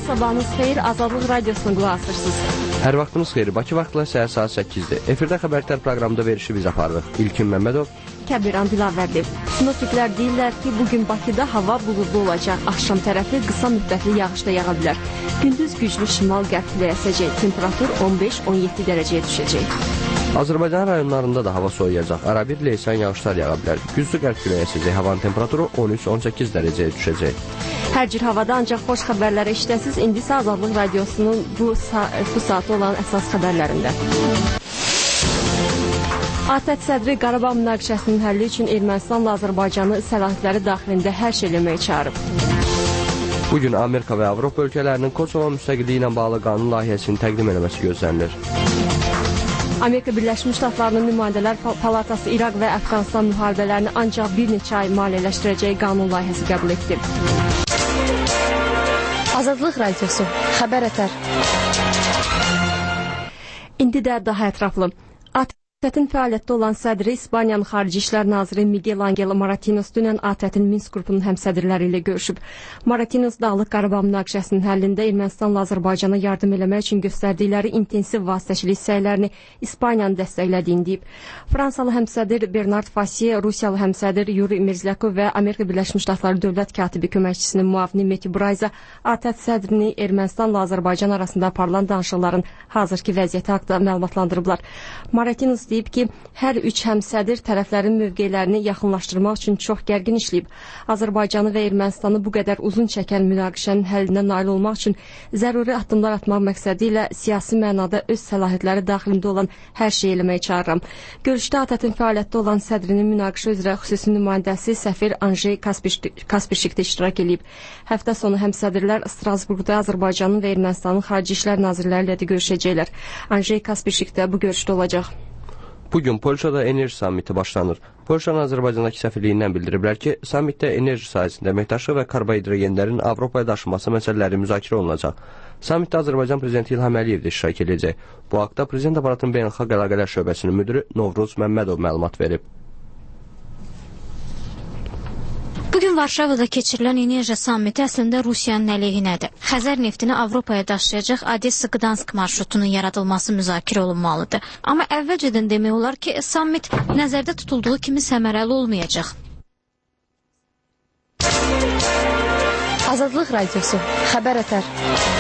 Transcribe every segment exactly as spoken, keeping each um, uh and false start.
sabahınız xeyir, Azadlıq Radiosuna qulaq asırsınız. Hər vaxtınız xeyir, Bakı vaxtla səhər saat səkkizdir. Efirdə xəbərlər proqramında verişi biz aparırıq. İlkin Məmmədov, Kəbiran Dilavərli. Sinoptiklər deyirlər ki, bugün Bakıda hava buludlu olacaq. Axşam tərəfi qısa müddətli yağış da yağa bilər. Gündüz güclü şimal-qərb küləyi əsəcək. Temperatur on beş on yeddi dərəcəyə düşəcək. Azərbaycan rayonlarında da hava soyuyacaq. Arabir leysan yağışlar yağa bilər. Güclü qərb küləyi əsəcək. Havanın temperaturu on üç on səkkiz dərəcəyə düşəcək. Hər cür havada ancaq xoş xəbərləri eşidəsiniz. İndi isə Azadlıq Radiosunun bu, sa bu saatı olan əsas xəbərlərində. ATƏT sədri Qarabağ münaqişəsinin həlli üçün Ermənistanla Azərbaycanı səlahiyyətləri daxilində hər şey eləməyə çağırıb. Bugün Amerika və Avropa ölkələrinin Kosovo müstəqilliyi ilə bağlı qanun layihəsini təqdim etməsi gözlənilir. Amerika Birləşmiş Ştatlarının nümayəndələr palatası İraq və Əfqanistan müharibələrini ancaq bir neçə ay maliyyələşdirəcəyi qanun layihəsi qəbul etdi. Azadlıq Radiosu, xəbər ətər. İndi də daha ətraflı. ATƏT-in fəaliyyətdə olan sədri İspaniyanın Xarici İşlər Naziri Miguel Angel Moratinos dünən ATƏT-in Minsk qrupunun həmsədrləri ilə görüşüb. Moratinos Dağlıq Qarabağ münaqişəsinin həllində Ermənistanla Azərbaycana yardım eləmək üçün göstərdikləri intensiv vasitəçilik səylərini İspaniyanın dəstəklədiyini deyib. Fransalı həmsədr Bernard Fassier, Rusiyalı həmsədr Yuri Merzlyakov və Amerika Birləşmiş Ştatları dövlət katibi köməkçisinin müavini Meti Brayza ATƏT sədrini Ermənistanla Azərbaycan arasında aparılan danışıqların hazırki vəziyyəti haqqında məlumatlandırıblar. Moratinos deyib ki, hər üç həmsədr tərəflərin mövqelərini yaxınlaşdırmaq üçün çox gərgin işləyib. Azərbaycanı və Ermənistanı bu qədər uzun çəkən münaqişənin həllinə nail olmaq üçün zəruri addımlar atmaq məqsədi ilə siyasi mənada öz səlahiyyətləri daxilində olan hər şey eləməyə çağırıram. Görüşdə ATƏT-in fəaliyyətdə olan sədrinin münaqişə üzrə xüsusi nümayəndəsi səfir Anjey Kaspişik də iştirak edib. Həftə sonu həmsədrlər Strasburqda Azərbaycanın və Ermənistanın Xarici İşlər Nazirləri ilə də görüşəcəklər. Anjey Kaspişik də bu görüşdə olacaq. Bugün Polşada enerji sammiti başlanır. Polşanın Azərbaycandakı səfirliyindən bildiriblər ki, sammitdə enerji sahəsində əməkdaşlıq və karbonhidrogenlərin Avropaya daşınması məsələləri müzakirə olunacaq. Sammitdə Azərbaycan prezidenti İlham Əliyev də iştirak edəcək. Bu haqda Prezident Aparatının Beynəlxalq Əlaqələr şöbəsinin müdiri Novruz Məmmədov məlumat verib. Bugün Varşavada keçirilən enerji sammiti əslində Rusiyanın əleyhinədir. Xəzər neftini Avropaya daşıyacaq Odessa-Qdansk marşrutunun yaradılması müzakirə olunmalıdır. Amma əvvəlcədən demək olar ki, sammit nəzərdə tutulduğu kimi səmərəli olmayacaq. Azadlıq Radiosu, xəbər ətər.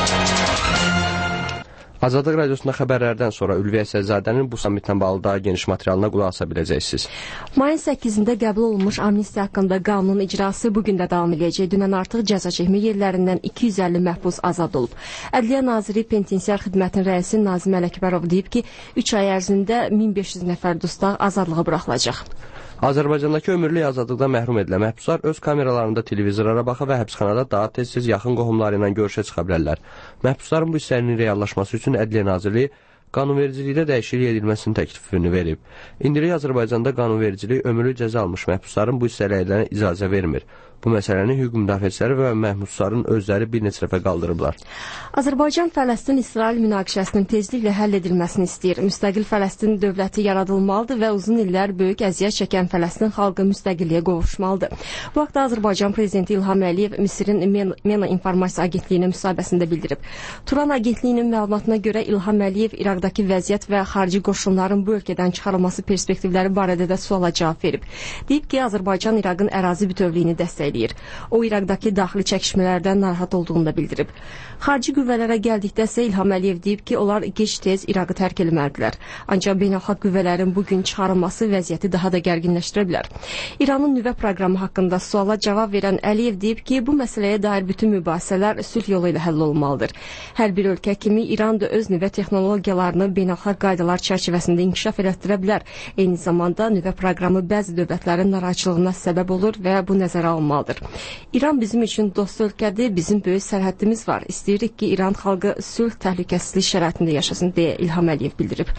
Azadlıq Radiosunda xəbərlərdən sonra Ülviyə Səzzadənin bu sammitlə bağlı daha geniş materialına qulaq asa biləcəksiniz. Mayın səkkizində qəbul olunmuş amnistiya haqqında qanunun icrası bugün də davam edəcək. Dünən artıq cəza çəkmə yerlərindən iki yüz əlli məhbus azad olub. Ədliyyə Naziri Penitensiar Xidmətinin rəisi Nazim Ələkbərov deyib ki, üç ay ərzində min beş yüz nəfər dustaq azadlığa buraxılacaq. Azərbaycandakı ömürlük azadlıqdan məhrum edilən məhbuslar öz kameralarında televizorlara baxa və həbsxanada daha tez-tez yaxın qohumları ilə görüşə çıxa bilərlər. Məhbusların bu hisslərinin reallaşması üçün Ədliyyə Nazirliyi qanunvericilikdə dəyişiklik edilməsinin təklifini verib. İndilik Azərbaycanda qanunvericilik ömürlük cəza almış məhbusların bu hissələrdən icazə vermir. Bu məsələni hüquq müdafiəçiləri və məhbusların özləri bir neçə dəfə qaldırıblar. Azərbaycan Fələstin-İsrail münaqişəsinin tezliklə həll edilməsini istəyir. Müstəqil Fələstin dövləti yaradılmalıdır və uzun illər böyük əziyyət çəkən Fələstin xalqı müstəqilliyə qovuşmalıdır. Bu haqda Azərbaycan prezidenti İlham Əliyev Misirin MENA İnformasiya Agentliyinə müsahibəsində bildirib. Turan Agentliyinin məlumatına görə İlham Əliyev İraqdakı vəziyyət və xarici qoşunların bu ölkədən çıxarılması perspektivləri barədə də suala cavab verib. Deyib ki, Azərbaycan İraqın ərazi bütövlüyünü dəstəkləyir. O, İraqdakı daxili çəkişmələrdən narahat olduğunu da bildirib. Xarici qüvvələrə gəldikdə isə İlham Əliyev deyib ki, onlar gec-tez İraqı tərk etməlidirlər. Ancaq beynəlxalq qüvvələrin bugün çıxarılması vəziyyəti daha da gərginləşdirə bilər. İranın nüvə proqramı haqqında suala cavab verən Əliyev deyib ki, bu məsələyə dair bütün mübahisələr sülh yolu ilə həll olunmalıdır. Hər bir ölkə kimi İran da öz nüvə texnologiyalarını beynəlxalq qaydalar çərçivəsində inkişaf elətdirə bilər. Eyni zamanda nüvə proqramı bəzi dövlətlərin narahatçılığına səbəb olur və bu nəzərə alınmalıdır. İran bizim üçün dost ölkədir, bizim böyük sərhəddimiz var. İstəyirik ki, İran xalqı sülh təhlükəsizlik şəraitində yaşasın deyə İlham Əliyev bildirib.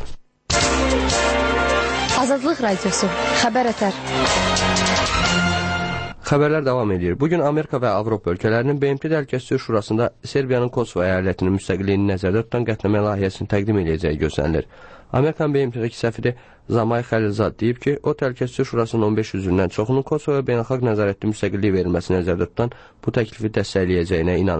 Azadlıq Radiosu, xəbər ətər. Xəbərlər davam edir. Bugün Amerika və Avropa ölkələrinin B M T Təhlükəsizlik Şurasında Serbiyanın Kosovo əyalətinin müstəqilliyini nəzərdə tutan qətnamə layihəsini təqdim edəcəyi gözlənilir. Amerikan B M T-dəki səfiri Zamay Xəlilzad deyib ki, o Təhlükəsizlik Şurasının on beş üzvündən çoxunun Kosovoya beynəlxalq nəzarətli müstəqillik verilməsi nəzərdə tutan bu təklifi dəstəkləyəcəyinə inanır.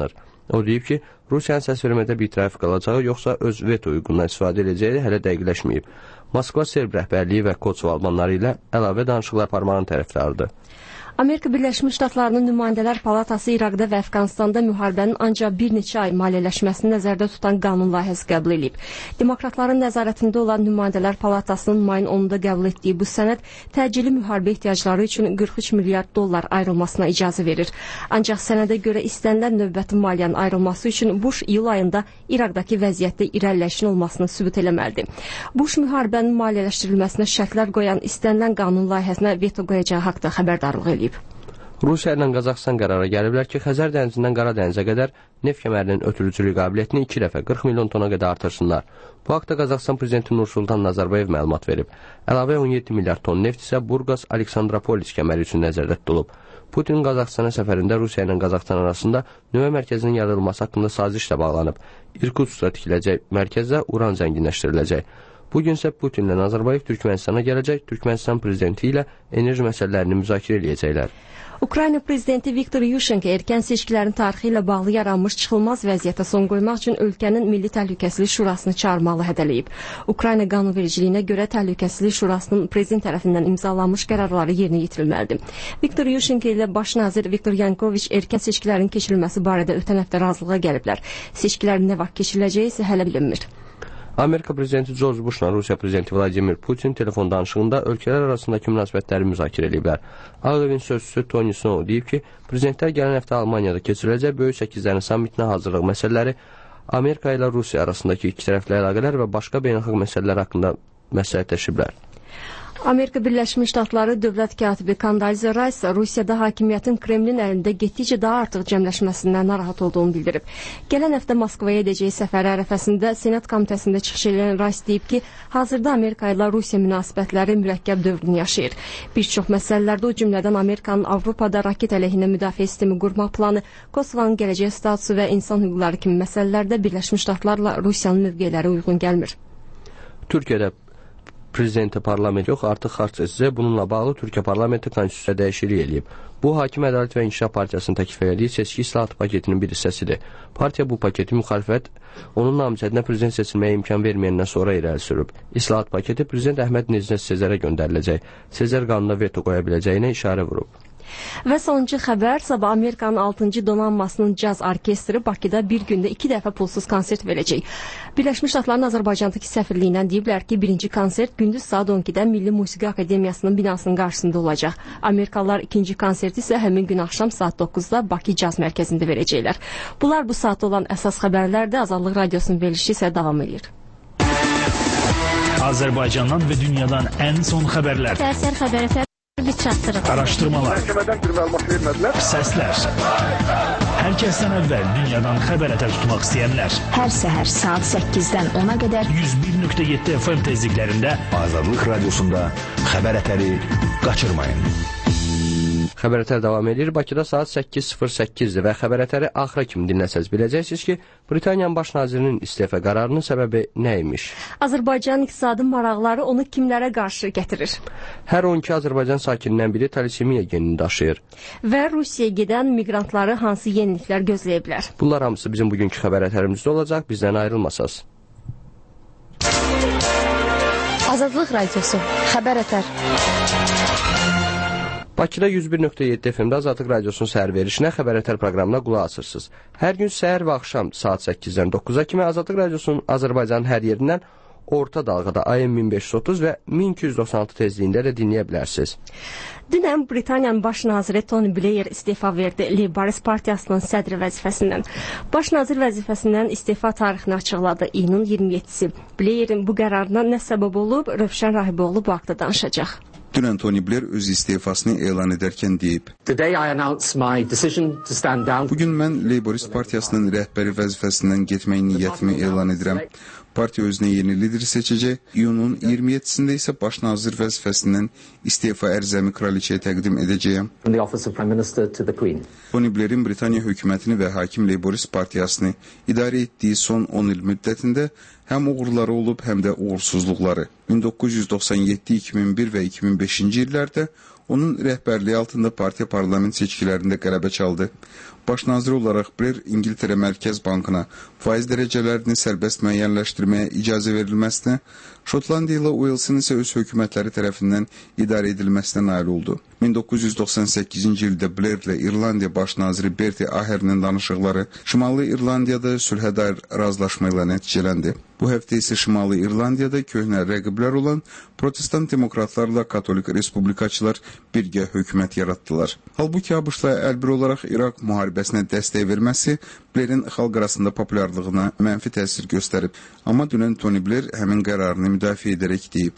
O deyib ki, Rusiyanın səsvermədə bir tərəf qalacağı, yoxsa öz veto hüququndan istifadə edəcəyi hələ dəqiqləşməyib. Moskva Serb rəhbərliyi və Kosovo albanları ilə əlavə danışıqlar aparmağın tərəfdarıdır. Amerika Birləşmiş Ştatlarının Nümayəndələr Palatası İraqda və Əfqanistanda müharibənin ancaq bir neçə ay maliyyələşməsini nəzərdə tutan qanun layihəsi qəbul edib. Demokratların nəzarətində olan Nümayəndələr Palatasının mayın onunda qəbul etdiyi bu sənəd təcili müharibə ehtiyacları üçün qırx üç milyard dollar ayrılmasına icazə verir. Ancaq sənədə görə istənilən növbəti maliyyənin ayrılması üçün Bush iyul ayında İraqdakı vəziyyətdə irəliləyişin olmasını sübut eləməlidir. Bush müharibənin maliyyələşdirilməsinə şərtlər qoyan istənilən qanun layihəsinə veto qoyacağı haqda xəbərdarlıq edib. Rusiya ilə Qazaxıstan qərara gəliblər ki, Xəzər dənizindən Qara dənizə qədər neft kəmərinin ötürücülük qabiliyyətini iki dəfə qırx milyon tona qədər artırsınlar. Bu haqda Qazaxıstan prezidenti Nursultan Nazarbayev məlumat verib. Əlavə on yeddi milyard ton neft isə Burqas-Aleksandropolis kəməri üçün nəzərdə tutulub. Putin Qazaxıstana səfərində Rusiya ilə Qazaxıstan arasında nüvə mərkəzinin yaradılması haqqında sazişlə bağlanıb. İrkutskda tikiləcək mərkəzdə uran zənginləşdiriləcək. Bugün isə Putinlə Nazarbayev Türkmənistana gələcək, Türkmənistan prezidenti ilə enerji məsələlərini müzakirə edəcəklər. Ukrayna prezidenti Viktor Yushchenko erkən seçkilərin tarixi ilə bağlı yaranmış çıxılmaz vəziyyətə son qoymaq üçün ölkənin Milli Təhlükəsizlik Şurasını çağırmalı hədələyib. Ukrayna qanunvericiliyinə görə Təhlükəsizlik Şurasının prezident tərəfindən imzalanmış qərarları yerinə yetirilməlidir. Viktor Yushchenko ilə baş nazir Viktor Yanukoviç erkən seçkilərin keçirilməsi barədə ötən həftə razılığa gəliblər. Seçkilərin nə vaxt keçiriləcəyi isə hələ bilinmir. Amerika prezidenti George Bushla Rusiya prezidenti Vladimir Putin telefon danışığında ölkələr arasındakı münasibətləri müzakirə ediblər. Ağ Evin sözçüsü Tony Snow deyib ki, prezidentlər gələn həftə Almaniyada keçiriləcək Böyük Səkizlərin sammitinə hazırlıq məsələləri, Amerika ilə Rusiya arasındakı iki tərəfli əlaqələr və başqa beynəlxalq məsələlər haqqında məsləhətləşiblər. Amerika Birləşmiş Ştatları dövlət katibi Condoleezza Rice Rusiyada hakimiyyətin Kremlin əlində getdikcə daha artıq cəmləşməsindən narahat olduğunu bildirib. Gələn həftə Moskvaya edəcəyi səfəri ərəfəsində Senat komitəsində çıxış edən Rice deyib ki, hazırda Amerika ilə Rusiya münasibətləri mürəkkəb dövrünü yaşayır. Bir çox məsələlərdə, o cümlədən Amerikanın Avropada raket əleyhinə müdafiə sistemi qurmaq planı, Kosovanın gələcək statusu və insan hüquqları kimi məsələlərdə Birləşmiş Ştatlarla Rusiyanın mövqeləri uyğun gəlmir. Türkiyədə prezidenti parlament yox, artıq xarçsizcə bununla bağlı Türkiyə parlamenti konstitusiya dəyişikliyi eləyib. Bu, Hakim Ədalət və İnkişaf Partiyasının təklif elədiyi seçki islahatı paketinin bir hissəsidir. Partiya bu paketi müxalifət onun namizədinə prezident seçilməyə imkan verməyəndən sonra irəli sürüb. İslahat paketi prezident Əhməd Necdet Sezərə göndəriləcək. Sezər qanuna veto qoya biləcəyinə işarə vurub. Və sonuncu xəbər, sabah Amerikanın altıncı donanmasının caz orkestri Bakıda bir gündə iki dəfə pulsuz konsert verəcək. Birləşmiş Ştatların Azərbaycandakı səfirliyindən deyiblər ki, birinci konsert gündüz saat on ikidə Milli Musiqi Akademiyasının binasının qarşısında olacaq. Amerikalılar ikinci konserti isə həmin gün axşam saat doqquzda Bakı Caz Mərkəzində verəcəklər. Bunlar bu saatda olan əsas xəbərlərdə. Azadlıq Radiosunun verilişi isə davam edir. Azərbaycandan və dünyadan ən son xəbərlər. Təsir xəbərlər Araşdırmalar, səslər, hər kəsdən əvvəl dünyadan xəbər ətər tutmaq istəyənlər. Hər səhər saat səkkizdən ona qədər yüz bir nöqtə yeddi F M tezliklərində Azadlıq Radiosunda xəbər ətəri qaçırmayın. Xəbər ətər davam edir. Bakıda saat səkkiz sıfır səkkizdir və xəbər ətəri axıra kimi dinləsəz biləcəksiniz ki, Britaniyanın baş nazirinin istefa qərarının səbəbi nə imiş? Azərbaycan iqtisadi maraqları onu kimlərə qarşı gətirir? Hər on iki Azərbaycan sakinindən biri talisemiya genini daşıyır. Və Rusiyaya gedən miqrantları hansı yeniliklər gözləyə bilər? Bunlar hamısı bizim bugünkü xəbər ətərimizdə olacaq. Bizdən ayrılmasaz. Azadlıq Radiosu, xəbər ətər. Bakıda yüz bir nöqtə yeddi F M-də Azadlıq Radiosunun səhər verişinə xəbər ətər proqramına qulaq asırsınız. Hər gün səhər və axşam saat səkkizdən doqquza kimi Azadlıq Radiosunun Azərbaycanın hər yerindən orta dalğada A M min beş yüz otuz və min iki yüz doxsan altı tezliyində də dinləyə bilərsiniz. Dünən Britaniyanın baş naziri Tony Blair istefa verdi Labourist partiyasının sədri vəzifəsindən. Baş nazir vəzifəsindən istefa tarixini açıqladı iyunun iyirmi yeddisi. Blairin bu qərarına nə səbəb olub, Rövşən Rahiboğlu bu haqda danışacaq. Dünən Tony Blair öz istifasını elan edərkən deyib. Bugün mən Labourist partiyasının rəhbəri vəzifəsindən getmək niyyətimi elan edirəm. Partiya özünə yeni lider seçəcək. İyunun iyirmi yeddisində isə baş nazir vəzifəsindən istefa ərizəmi kraliçəyə təqdim edəcəyəm. Tony Blairin Britaniya hökumətini və hakim Labourist partiyasını idarə etdiyi son on il müddətində həm uğurları olub, həm də uğursuzluqları. min doqquz yüz doxsan yeddi, iki min bir və iki min beşinci illərdə Onun rəhbərliyi altında partiya parlament seçkilərində qələbə çaldı. Baş nazir olaraq Blair İngiltərə Mərkəz Bankına faiz dərəcələrini sərbəst müəyyənləşdirməyə icazə verilməsinə, Şotlandiya ilə Uelsin isə öz hökumətləri tərəfindən idarə edilməsinə nail oldu. min doqquz yüz doxsan səkkizinci ildə Blair ilə İrlandiya baş naziri Bertie Ahern'in danışıqları Şimali İrlandiyada sülhə dair razılaşma ilə nəticələndi. Bu həftə isə Şimali İrlandiyada köhnə rəqiblər olan protestant demokratlarla katolik respublikaçılar birgə hökumət yaratdılar. Halbuki ABŞ-la əlbir olaraq İraq müharibəsinə dəstək verməsi Blairin xalq arasında populyarlığına mənfi təsir göstərib. Amma dünən Tony Blair həmin qərarını müdafiə edərək deyib.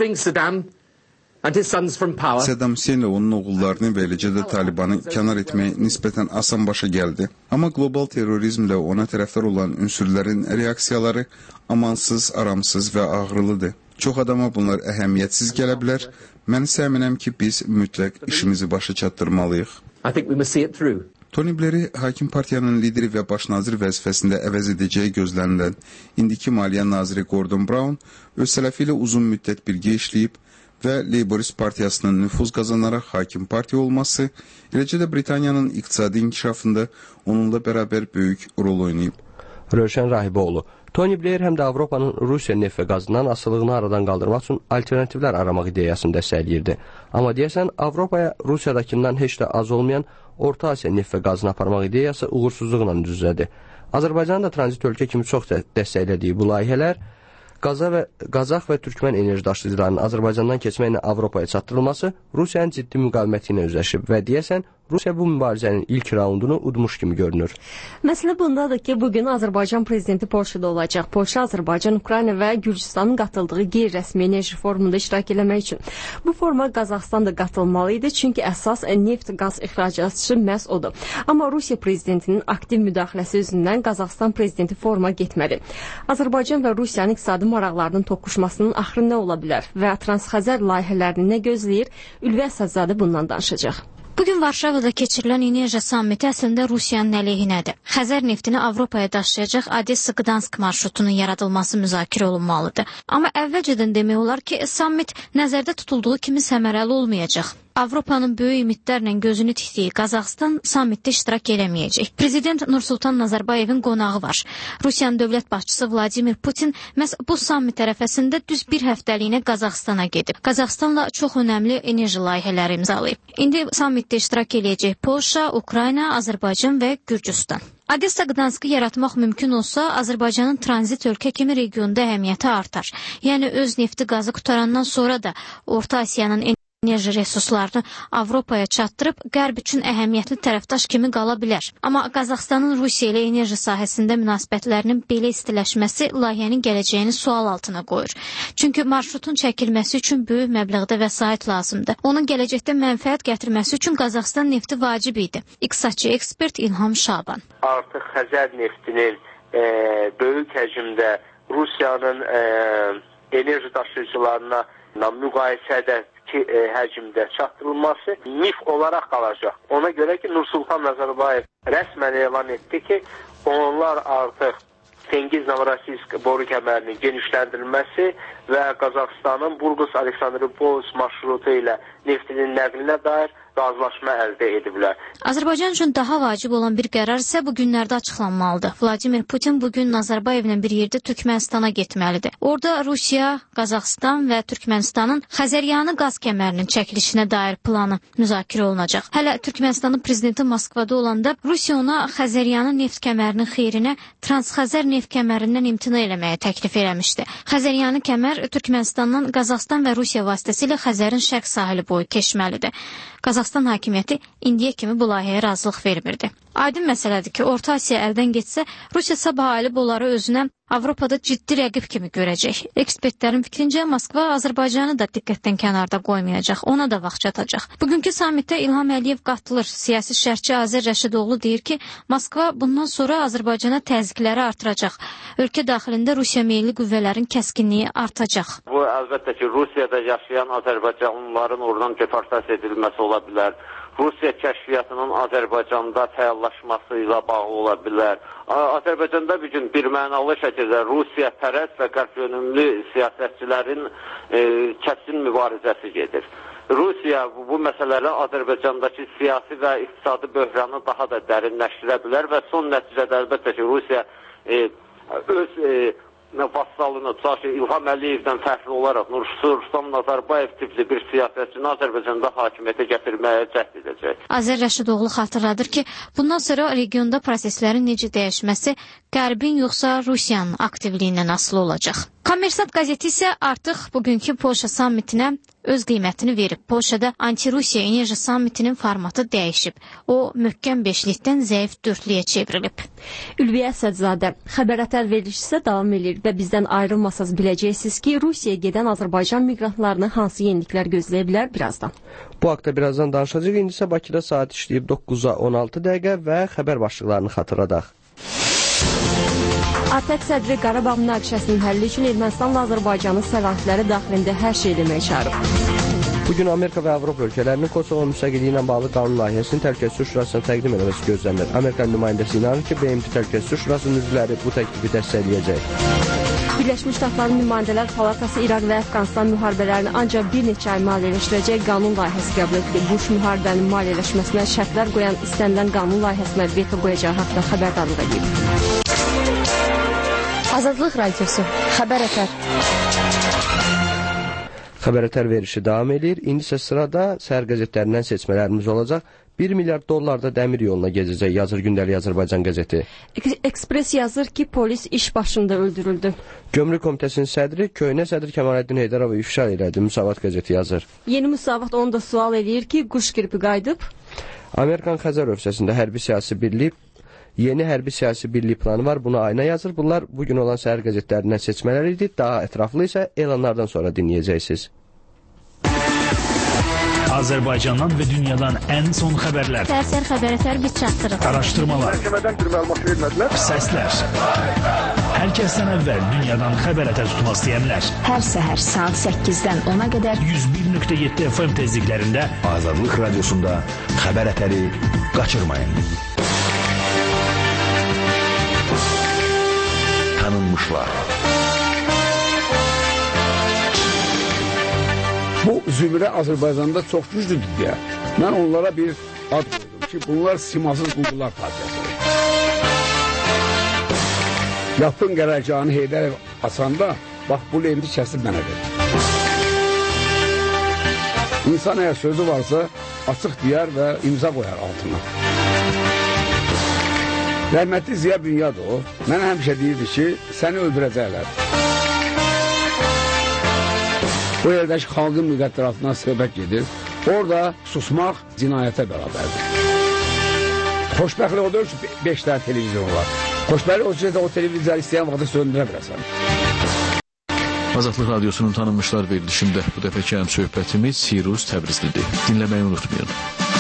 Saddam Hüseyn ilə onun oğullarını və eləcə də Talibanı kənar etmək nisbətən asan başa gəldi. Amma qlobal terrorizmlə ona tərəfdar olan ünsürlərin reaksiyaları amansız, aramsız və ağrılıdır. Çox adama bunlar əhəmiyyətsiz gələ bilər. Mən isə əminəm ki, biz mütləq işimizi başa çatdırmalıyıq. Tony Blair'i hakim partiyanın lideri və baş nazir vəzifəsində əvəz edəcəyi gözlənilən indiki maliyyə naziri Gordon Brown öz sələfi ilə uzun müddət birgə işləyib və Labourist partiyasının nüfuz qazanaraq hakim partiya olması, eləcə də Britaniyanın iqtisadi inkişafında onunla bərabər böyük rol oynayıb. Rövşən Rahiboğlu. Tony Blair həm də Avropanın Rusiya neft və qazından asılılığını aradan qaldırmaq üçün alternativlər aramaq ideyasını dəstəkləyirdi. Amma deyəsən, Avropaya Rusiyadakindən heç də az olmayan Orta Asiya neft və qazını aparmaq ideyası uğursuzluqla düzlədi. Azərbaycanın da tranzit ölkə kimi çox dəstəklədiyi bu layihələr, Qaza və, Qazaq və Türkmən enerji daşıyıcılarının Azərbaycandan keçməklə Avropaya çatdırılması Rusiyanın ciddi müqaviməti ilə üzləşib və deyəsən, Rusiya bu mübarizənin ilk raundunu udmuş kimi görünür. Məsələ bundadır ki, bugün Azərbaycan prezidenti Polşada olacaq. Polşa, Azərbaycan, Ukrayna və Gürcüstanın qatıldığı qeyri-rəsmi enerji forumunda iştirak eləmək üçün. Bu foruma Qazaxstan da qatılmalı idi, çünki əsas neft, qaz ixracatçısı məhz odur. Amma Rusiya prezidentinin aktiv müdaxiləsi üzündən Qazaxstan prezidenti foruma getmədi. Azərbaycan və Rusiyanın iqtisadi maraqlarının toqquşmasının axırı nə ola bilər və Transxəzər layihələrini nə gözləyir? Ülvi Əsədzadə bundan danışacaq. Bugün Varşavada keçirilən enerji sammiti əslində Rusiyanın əleyhinədir. Xəzər neftini Avropaya daşıyacaq Odessa-Gdansk marşrutunun yaradılması müzakirə olunmalıdır. Amma əvvəlcədən demək olar ki, sammit nəzərdə tutulduğu kimi səmərəli olmayacaq. Avropanın böyük ümidlərlə gözünü tikdiyi Qazaxstan sammitdə iştirak eləməyəcək. Prezident Nursultan Nazarbayevin qonağı var. Rusiyanın dövlət başçısı Vladimir Putin məhz bu sammit ərəfəsində düz bir həftəliyinə Qazaxstana gedib. Qazaxstanla çox önəmli enerji layihələri imzalayıb. İndi sammitdə iştirak eləyəcək Polşa, Ukrayna, Azərbaycan və Gürcüstan. Odessa-Gdanskı yaratmaq mümkün olsa, Azərbaycanın tranzit ölkə kimi regionda əhəmiyyəti artar. Yəni öz nefti qazı qutarandan sonra da Orta Asiyanın enerji resurslarını Avropaya çatdırıb qərb üçün əhəmiyyətli tərəfdaş kimi qala bilər. Amma Qazaxstanın Rusiya ilə enerji sahəsində münasibətlərinin belə istiləşməsi layihənin gələcəyini sual altına qoyur. Çünki marşrutun çəkilməsi üçün böyük məbləğdə vəsait lazımdır. Onun gələcəkdə mənfəət gətirməsi üçün Qazaxstan nefti vacib idi. İqtisadçı ekspert İlham Şaban. Artıq Xəzər neftinin e, böyük həcmdə Rusiyanın e, enerji daşıyıcılarına müqayisədə ki, e, həcmdə çatdırılması mif olaraq qalacaq. Ona görə ki, Nursultan Nazarbayev rəsmən elan etdi ki, onlar artıq Tengiz-Novorossiysk boru kəmərinin genişləndirilməsi və Qazaxstanın Burqos-Aleksandropol marşrutu ilə neftinin nəqlinə dair razılaşma əldə ediblər. Azərbaycan üçün daha vacib olan bir qərar isə bu günlərdə açıqlanmalıdır. Vladimir Putin bugün Nazarbayevlə bir yerdə Türkmənistana getməlidir. Orada Rusiya, Qazaxstan və Türkmənistanın Xəzəryanı qaz kəmərinin çəkilişinə dair planı müzakirə olunacaq. Hələ Türkmənistanın prezidenti Moskvada olanda Rusiya ona Xəzəryanı neft kəmərinin xeyrinə Transxəzər neft kəmərindən imtina eləməyə təklif eləmişdi. Xəzəryanı kəmər Türkmənistandan Qazaxstan və Rusiya vasitəsilə Xəzərin şərq sahili boyu keçməlidir. Qazaxstan hakimiyyəti indiyə kimi bu layihəyə razılıq vermirdi. Aydın məsələdir ki, Orta Asiya əldən getsə, Rusiya sabah ali bunları özünə Avropada ciddi rəqib kimi görəcək. Ekspertlərin fikrincə, Moskva Azərbaycanı da diqqətdən kənarda qoymayacaq, ona da vaxt çatacaq. Bugünkü sammitdə İlham Əliyev qatılır. Siyasi şərhçi Azər Rəşidoğlu deyir ki, Moskva bundan sonra Azərbaycana təzyiqləri artıracaq. Ölkə daxilində Rusiya meyilli qüvvələrin kəskinliyi artacaq. Bu, əlbəttə ki, Rusiyada yaşayan Azərbaycanlıların oradan deportasiya edilməsi ola bilər. Rusiya kəşfiyyatının Azərbaycanda fəallaşması ilə bağlı ola bilər. Azərbaycanda bir gün bir mənalı şəkildə Rusiya pərəst və qərb yönümlü siyasətçilərin e, kəsin mübarizəsi gedir. Rusiya bu, bu məsələlə Azərbaycandakı siyasi və iqtisadi böhranı daha da dərinləşdirə bilər və son nəticədə əlbəttə ki, Rusiya e, öz e, vassalını, tutaq ki, İlham Əliyevdən fərqli olaraq Nursultan Nazarbayev tipli bir siyasətçini Azərbaycanda hakimiyyətə gətirməyə cəhd edəcək. Azər Rəşidoğlu xatırladır ki, bundan sonra regionda proseslərin necə dəyişməsi Qərbin yoxsa Rusiyanın aktivliyindən asılı olacaq. Kommersant qəzeti isə artıq bugünkü Polşa sammitinə öz qiymətini verib. Polşada anti-Rusiya enerji sammitinin formatı dəyişib. O, möhkəm beşlikdən zəif dörtlüyə çevrilib. Ülviyə Əsədzadə, xəbər ətər verilişi davam edir və bizdən ayrılmasaz biləcəksiniz ki, Rusiyaya gedən Azərbaycan miqrantlarını hansı yeniliklər gözləyə bilər birazdan. Bu haqda birazdan danışacağıq. İndi isə Bakıda saat işləyib doqquza on altı dəqiqə və xəbər başlıqlarını xatırladaq. A T Ə K sədri Qarabağ münaqişəsinin həlli üçün Ermənistanla Azərbaycanın səlahiyyətləri daxilində hər şey demək çağırıb. Bugün Amerika və Avropa ölkələrinin Kosovo müstəqilliyi ilə bağlı qanun layihəsinin Təhlükəsizlik Şurasına təqdim edilməsi gözlənilir. Amerikan nümayəndəsi inanır ki, B M T Təhlükəsizlik Şurasının üzvləri bu təklifi dəstəkləyəcək. Birləşmiş Ştatların Nümayəndələr Palatası İraq və Əfqanistan müharibələrini ancaq bir neçə ay maliyyələşdirəcək qanun layihəsi qəbul etdi. Bush müharibənin maliyyələşməsinə şərtlər qoyan istənilən qanun layihəsinə veto qoyacağı haqqında xəbərdarlıq edib. Azadlıq Radiosu, xəbər ətər. Xəbər ətər verişi davam edir. İndi isə sırada səhər qəzetlərindən seçmələrimiz olacaq. bir milyard dollarda dəmir yoluna gezəcək, yazır Gündəlik Azərbaycan qəzeti. Ekspres yazır ki, polis iş başında öldürüldü. Gömrük Komitəsinin sədri köhnə sədr Kəmaləddin Heydərov ifşa elədi, Müsavat qəzeti yazır. Yeni Müsavat onu da sual eləyir ki, quş qripi qayıdıb. Amerikan Xəzər hövzəsində hərbi siyasi birlik Yeni hərbi siyasi birlik planı var, bunu ayna yazır. Bunlar bugün olan səhər qəzetlərindən seçmələr idi. Daha ətraflı isə elanlardan sonra dinləyəcəksiniz. Azərbaycandan və dünyadan ən son xəbərlər. Səhər xəbər ətər biz çatdırıq. Araşdırmalar. Məhkəmədən bir məlumat vermədilər. Səslər. Hər kəsdən əvvəl dünyadan xəbər ətər tutmaq istəyənlər. Hər səhər saat səkkizdən ona qədər yüz bir nöqtə yeddi F M tezliklərində Azadlıq Radiosunda xəbər ətəri qaçırmayın. Tanınmışlar. Bu zümrə Azərbaycanda çox güclüdür deyə. Mən onlara bir ad qoydum ki, bunlar simasız quldular partiyasıdır. Yapın qərargahını Heydərov açanda, bax bu lemti kəsib mənə verir. İnsan əgər sözü varsa, açıq deyər və imza qoyar altına. Rəhmətli Ziya Bünyadov mənə həmişə deyirdi ki, səni öldürəcəklər. Bu yerdəki xalqın müqəddəratından söhbət gedir. Orada susmaq cinayətə bərabərdir. Xoşbəxtlik odur ki, beş dənə televizyon var. Xoşbəxtlik odur ki, o televizyon istəyən vaxtı söndürə biləsən. Azadlıq Radiosunun tanınmışlar verilişində bu dəfəki həm söhbətimiz Sirus Təbrizlidir. Dinləməyi unutmayın.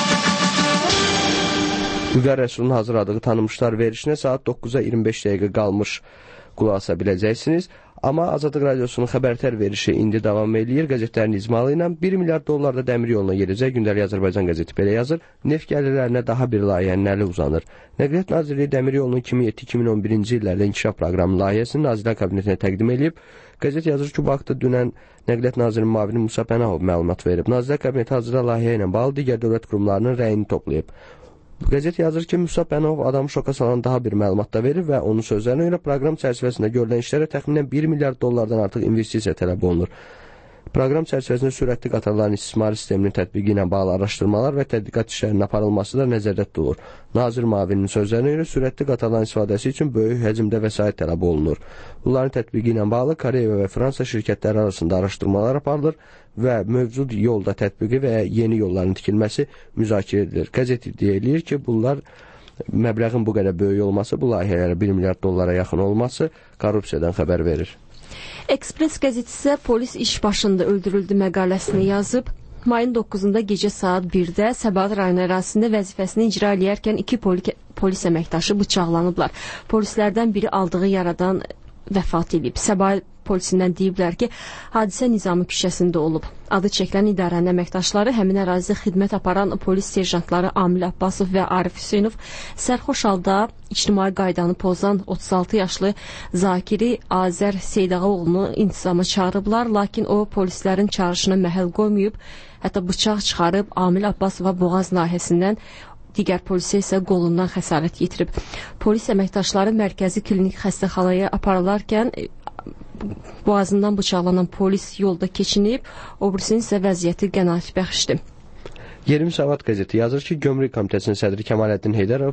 Ülqar Rəsulun hazırladığı tanınmışlar verilişinə saat doqquza iyirmi beş dəqiqə qalmış qulaq asa biləcəksiniz. Amma Azadlıq Radiosunun xəbərtər verişi indi davam edir. Qəzetlərin icmalı ilə bir milyard dollarda dəmir yoluna gedəcək. Gündəlik Azərbaycan qəzeti belə yazır. Neft gəlirlərinə daha bir layihənin əli uzanır. Nəqliyyat Nazirliyi dəmir yolunun iki min yeddi iki min on birinci illərdə inkişaf proqramı layihəsini Nazirlər Kabinetinə təqdim edib. Qəzet yazır ki, bu haqda dünən Nəqliyyat Nazirinin müavini Musa Pənahov məlumat verib. Nazirlər Kabineti hazırda layihə ilə bağlı digər dövlət qurumlarının rəyini toplayıb. Qəzet yazır ki, Musa Pənahov adamı şoka salan daha bir məlumat da verir və onun sözlərinə görə proqram çərçivəsində görülən işlərə təxminən bir milyard dollardan artıq investisiya tələb olunur. Proqram çərçivəsində sürətli qatarların istismarı sisteminin tətbiqi ilə bağlı araşdırmalar və tədqiqat işlərinin aparılması da nəzərdə tutulur. Nazir müavininin sözlərinə görə sürətli qatarların istifadəsi üçün böyük həcmdə vəsait tələb olunur. Bunların tətbiqi ilə bağlı Koreya və Fransa şirkətləri arasında araşdırmalar aparılır və mövcud yolda tətbiqi və yeni yolların tikilməsi müzakirə edilir. Qəzet iddia edir ki, bunlar məbləğin bu qədər böyük olması, bu layihələrə bir milyard dollara yaxın olması korrupsiyadan xəbər verir. Ekspres qəzeti isə polis iş başında öldürüldü məqaləsini yazıb. Mayın doqquzunda gecə saat birdə Səbahat rayon ərazisində vəzifəsini icra edərkən iki polis əməkdaşı bıçaqlanıblar. Polislərdən biri aldığı yaradan vəfat edib. Səbahat polisindən deyiblər ki, hadisə Nizami küçəsində olub. Adı çəkilən idarənin əməkdaşları həmin ərazidə xidmət aparan polis serjantları Amil Abbasov və Arif Hüseynov sərxoş halda ictimai qaydanı pozan otuz altı yaşlı Zakiri Azər Seydağoğlunu intizama çağırıblar, lakin o polislərin çağırışına məhəl qoymayıb, hətta bıçaq çıxarıb Amil Abbasova boğaz nahiyəsindən, digər polisə isə qolundan xəsarət yetirib. Polis əməkdaşları mərkəzi klinik xəstəxanaya aparılarkən boğazından bıçaqlanan polis yolda keçinib, o birisinin isə vəziyyəti qənaət bəxşdir. Yeni Müsavat qəzeti yazır ki, Gömrük Komitəsinin sədri Kəmaləddin Heydərov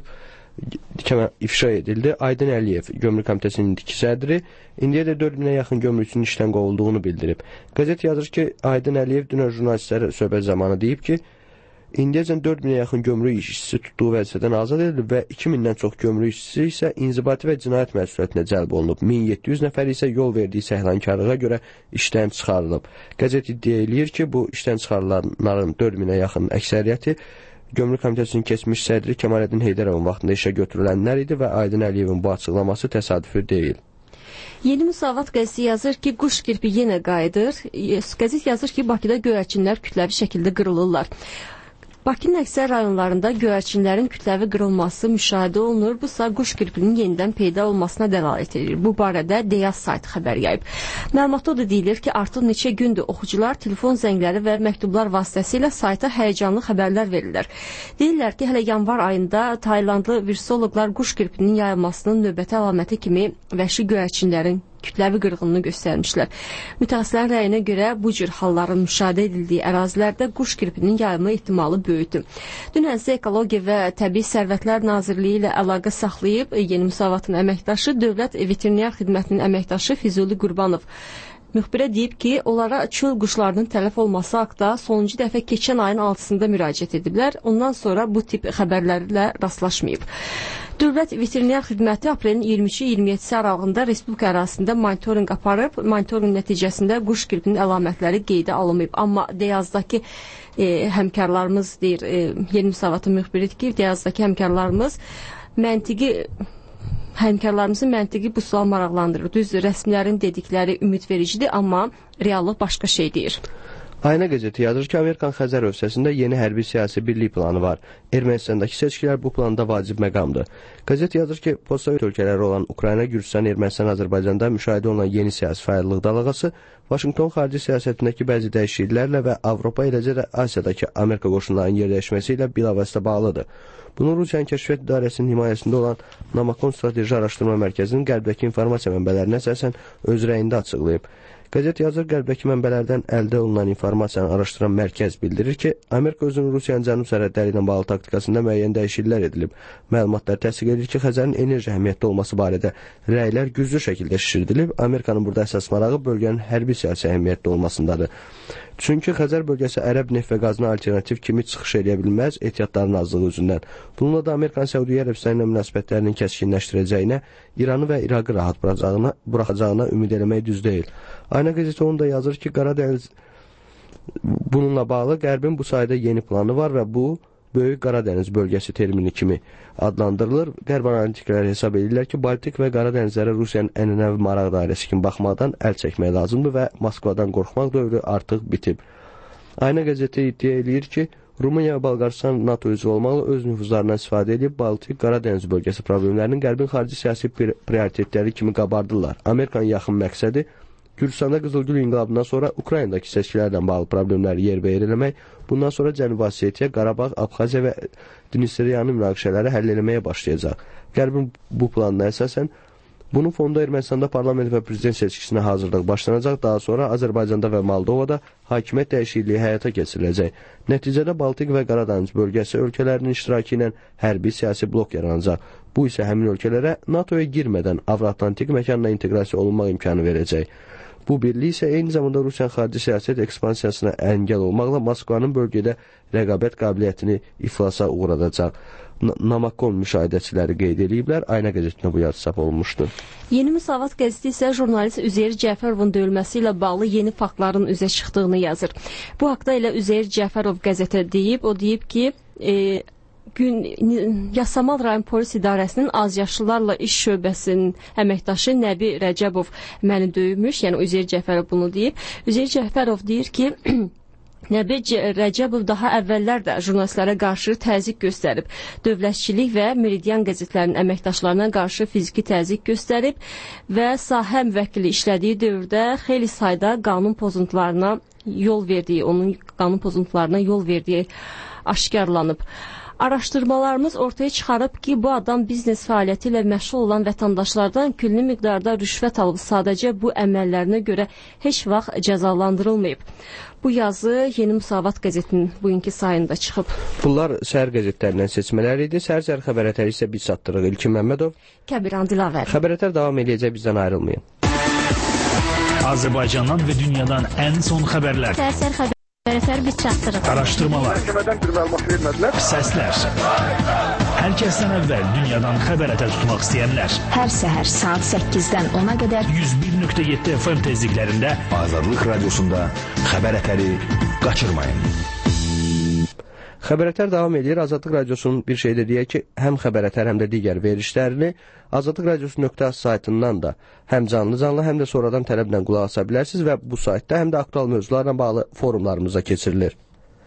ifşa edildi. Aydın Əliyev, Gömrük Komitəsinin indiki sədri, indiyə də dörd minə yaxın gömrükçünün işdən qovulduğunu bildirib. Qəzet yazır ki, Aydın Əliyev dünən jurnalistlərə söhbət zamanı deyib ki, İndiyəcən dörd minə yaxın gömrük işçisi tutduğu vəzifədən azad edilib və iki mindən çox gömrük işçisi isə inzibati və cinayət məsuliyyətinə cəlb olunub. min yeddi yüz nəfər isə yol verdiyi səhlankarlığa görə işdən çıxarılıb. Qəzet iddia eləyir ki, bu işdən çıxarılanların dörd minə yaxın əksəriyyəti Gömrük Komitəsinin keçmiş sədri Kəmaləddin Heydərovun vaxtında işə götürülənlər idi və Aydın Əliyevin bu açıqlaması təsadüfi deyil. Yeni Müsavat qəzeti yazır ki, quş kirpi yenə qayıdır. Qəzet yazır ki, Bakıda göyərçinlər kütləvi şəkildə qırılırlar. Bakının əksər rayonlarında göyərçinlərin kütləvi qırılması müşahidə olunur. Bu ise quş qripinin yenidən peyda olmasına dəlalət edir. Bu barədə Deyaz saytı xəbər yayıb. Məlumatda da deyilir ki, artıq neçə gündür oxucular telefon zəngləri və məktublar vasitəsilə sayta həyəcanlı xəbərlər verirlər. Deyirlər ki, hələ yanvar ayında Taylandlı virsoloqlar quş qripinin yayılmasının növbəti əlaməti kimi vəhşi göyərçinlərin kütləvi qırğınını göstərmişlər. Mütəxəssislərin rəyinə görə bu cür halların müşahidə edildiyi ərazilərdə quş qripinin yayılma ehtimalı böyüdür. Dünən isə Ekologiya və Təbii Sərvətlər Nazirliyi ilə əlaqə saxlayıb Yeni Müsavatın əməkdaşı, Dövlət Veterinar Xidmətinin əməkdaşı Füzuli Qurbanov müxbirə deyib ki, onlara çöl quşlarının tələf olması haqda sonuncu dəfə keçən ayın altısında müraciət ediblər. Ondan sonra bu tip xəbərlərlə rastlaşmayıb. Dövlət Veterinar Xidməti aprelin iyirmi üçü iyirmi yeddisi aralığında Respublika ərazisində monitorinq aparıb. Monitorinq nəticəsində quş qripinin əlamətləri qeydə alınmayıb. Amma Deyazdakı e, həmkarlarımız deyir, e, Yeni Müsavatın müxbiridir ki, Deyazdakı həmkarlarımız məntiqi həmkarlarımızın məntiqi bu sual maraqlandırır. Düzdür, rəsmilərin dedikləri ümidvericidir, amma reallıq başqa şey deyir. Ayna qəzeti yazır ki, Amerikan Xəzər hövzəsində yeni hərbi siyasi birlik planı var. Ermənistandakı seçkilər bu planda vacib məqamdır. Qəzet yazır ki, postsovet ölkələri olan Ukrayna, Gürcistan, Ermənistan, Azərbaycanda müşahidə olunan yeni siyasi fəallıq dalğası Vaşinqton xarici siyasətindəki bəzi dəyişikliklərlə və Avropa, eləcə də Asiyadakı Amerika qoşunlarının yerləşməsi ilə bilavasitə bağlıdır. Bunu Rusiyanın Kəşfiyyat İdarəsinin himayəsində olan Namakon Strateji Araşdırma Mərkəzinin qərbdəki informasiya mənbələrinə əsasən öz rəyində açıqlayıb. Qəzet yazır, qərbdəki mənbələrdən əldə olunan informasiyanı araşdıran mərkəz bildirir ki, Amerika özünün Rusiyanın cənub sərhədləri ilə bağlı taktikasında müəyyən dəyişikliklər edilib. Məlumatlar təsdiq edir ki, Xəzərin enerji əhəmiyyətli olması barədə rəylər güclü şəkildə şişirdilib. Amerikanın burada əsas marağı bölgənin hərbi siyasi əhəmiyyətli olmasındadır. Çünki Xəzər bölgəsi ərəb neft və qazına alternativ kimi çıxış edə bilməz ehtiyatların azlığı üzündən. Bununla da Amerikan Səudiyyə Ərəbistan ilə münasibətlərinin kəskinləşdirəcəyinə, İranı və İraqı rahat buraxacağına, buraxacağına ümid eləmək düz deyil. Ayna qəzeti onu da yazır ki, Qaradəniz bununla bağlı Qərbin bu sayədə yeni planı var və bu Böyük Qaradəniz bölgəsi termini kimi adlandırılır. Qərb analitikləri hesab edirlər ki, Baltik və Qaradənizlərə Rusiyanın ənənəvi maraq dairəsi kimi baxmadan əl çəkmək lazımdır və Moskvadan qorxmaq dövrü artıq bitib. Ayna qəzeti iddia edir ki, Rumıniya və Balqaristan NATO üzvü olmaqla öz nüfuzlarından istifadə edib Baltik, Qaradəniz bölgəsi problemlərinin Qərbin xarici siyasi prioritetləri kimi qabardırlar. Amerikanın yaxın məqsədi Gürcistanda Qızılgül inqilabından sonra Ukraynadakı seçkilərlə bağlı problemləri yerbəyer eləmək, bundan sonra Cənubi Osetiya, Qarabağ, Abxaziya və Dnistriyanı münaqişələri həll eləməyə başlayacaq. Qərbin bu planına əsasən bunun fonunda Ermənistanda parlament və prezident seçkisinə hazırlıq başlanacaq, daha sonra Azərbaycanda və Moldovada hakimiyyət dəyişikliyi həyata keçiriləcək. Nəticədə Baltik və Qaradəniz bölgəsi ölkələrinin iştirakı ilə hərbi siyasi blok yaranacaq. Bu isə həmin ölkələrə NATOya girmədən Avro-Atlantik məkanla inteqrasiya olunmaq imkanı verəcək. Bu birlik isə eyni zamanda Rusiyanın xarici siyasət ekspansiyasına əngəl olmaqla Moskvanın bölgədə rəqabət qabiliyyətini iflasa uğradacaq. Namakon müşahidəçiləri qeyd ediblər. Ayna qəzetində bu yazı çap olunmuşdu. Yeni Müsavat qəzeti isə jurnalist Üzeyir Cəfərovun döyülməsi ilə bağlı yeni faktların üzə çıxdığını yazır. Bu haqda elə Üzeyir Cəfərov qəzetə deyib, o deyib ki, e, gün Yasamal rayon polis idarəsinin azyaşlılarla iş şöbəsinin əməkdaşı Nəbi Rəcəbov məni döymüş, yəni Üzeyir Cəfərov bunu deyib. Üzeyir Cəfərov deyir ki, Nəbi Rəcəbov daha əvvəllər də jurnalistlərə qarşı təzyiq göstərib. Dövlətçilik və Meridian qəzetlərinin əməkdaşlarına qarşı fiziki təzyiq göstərib və sahə müvəkkili işlədiyi dövrdə xeyli sayda qanun pozuntularına yol verdiyi, onun qanun pozuntularına yol verdiyi aşkarlanıb. Araşdırmalarımız ortaya çıxarıb ki, bu adam biznes fəaliyyəti ilə məşğul olan vətəndaşlardan külli miqdarda rüşvət alıb, sadəcə bu əməllərinə görə heç vaxt cəzalandırılmayıb. Bu yazı Yeni Müsavat qəzetinin bugünkü sayında çıxıb. Bunlar səhər qəzetlərindən seçmələri idi. Səhər-səhər xəbər ətəri isə biz çatdırıq. İlkin Məmmədov, Kəbiran Dilavər. Xəbər ətər davam edəcək, bizdən ayrılmayın. Azərbaycandan və dünyadan ən son xəbərlər. Səhər-səhər xəbər ətər biz çatdırıq. Araşdırmalar. Məhkəmədən bir məlumat vermədilər. Səslər. Hər kəsdən əvvəl dünyadan xəbər ətər tutmaq istəyənlər. Hər səhər saat səkkizdən ona qədər yüz bir nöqtə yeddi F M tezliklərində Azadlıq Radiosunda xəbər ətəri qaçırmayın. Xəbər ətər davam edir. Azadlıq Radiosunun bir şey də deyək ki, həm xəbər ətər, həm də digər verilişlərini azadlıq radiosu nöqtə az saytından da həm canlı-canlı, həm də sonradan tələblə qulaq asa bilərsiniz və bu saytda həm də aktual mövzularla bağlı forumlarımıza keçirilir.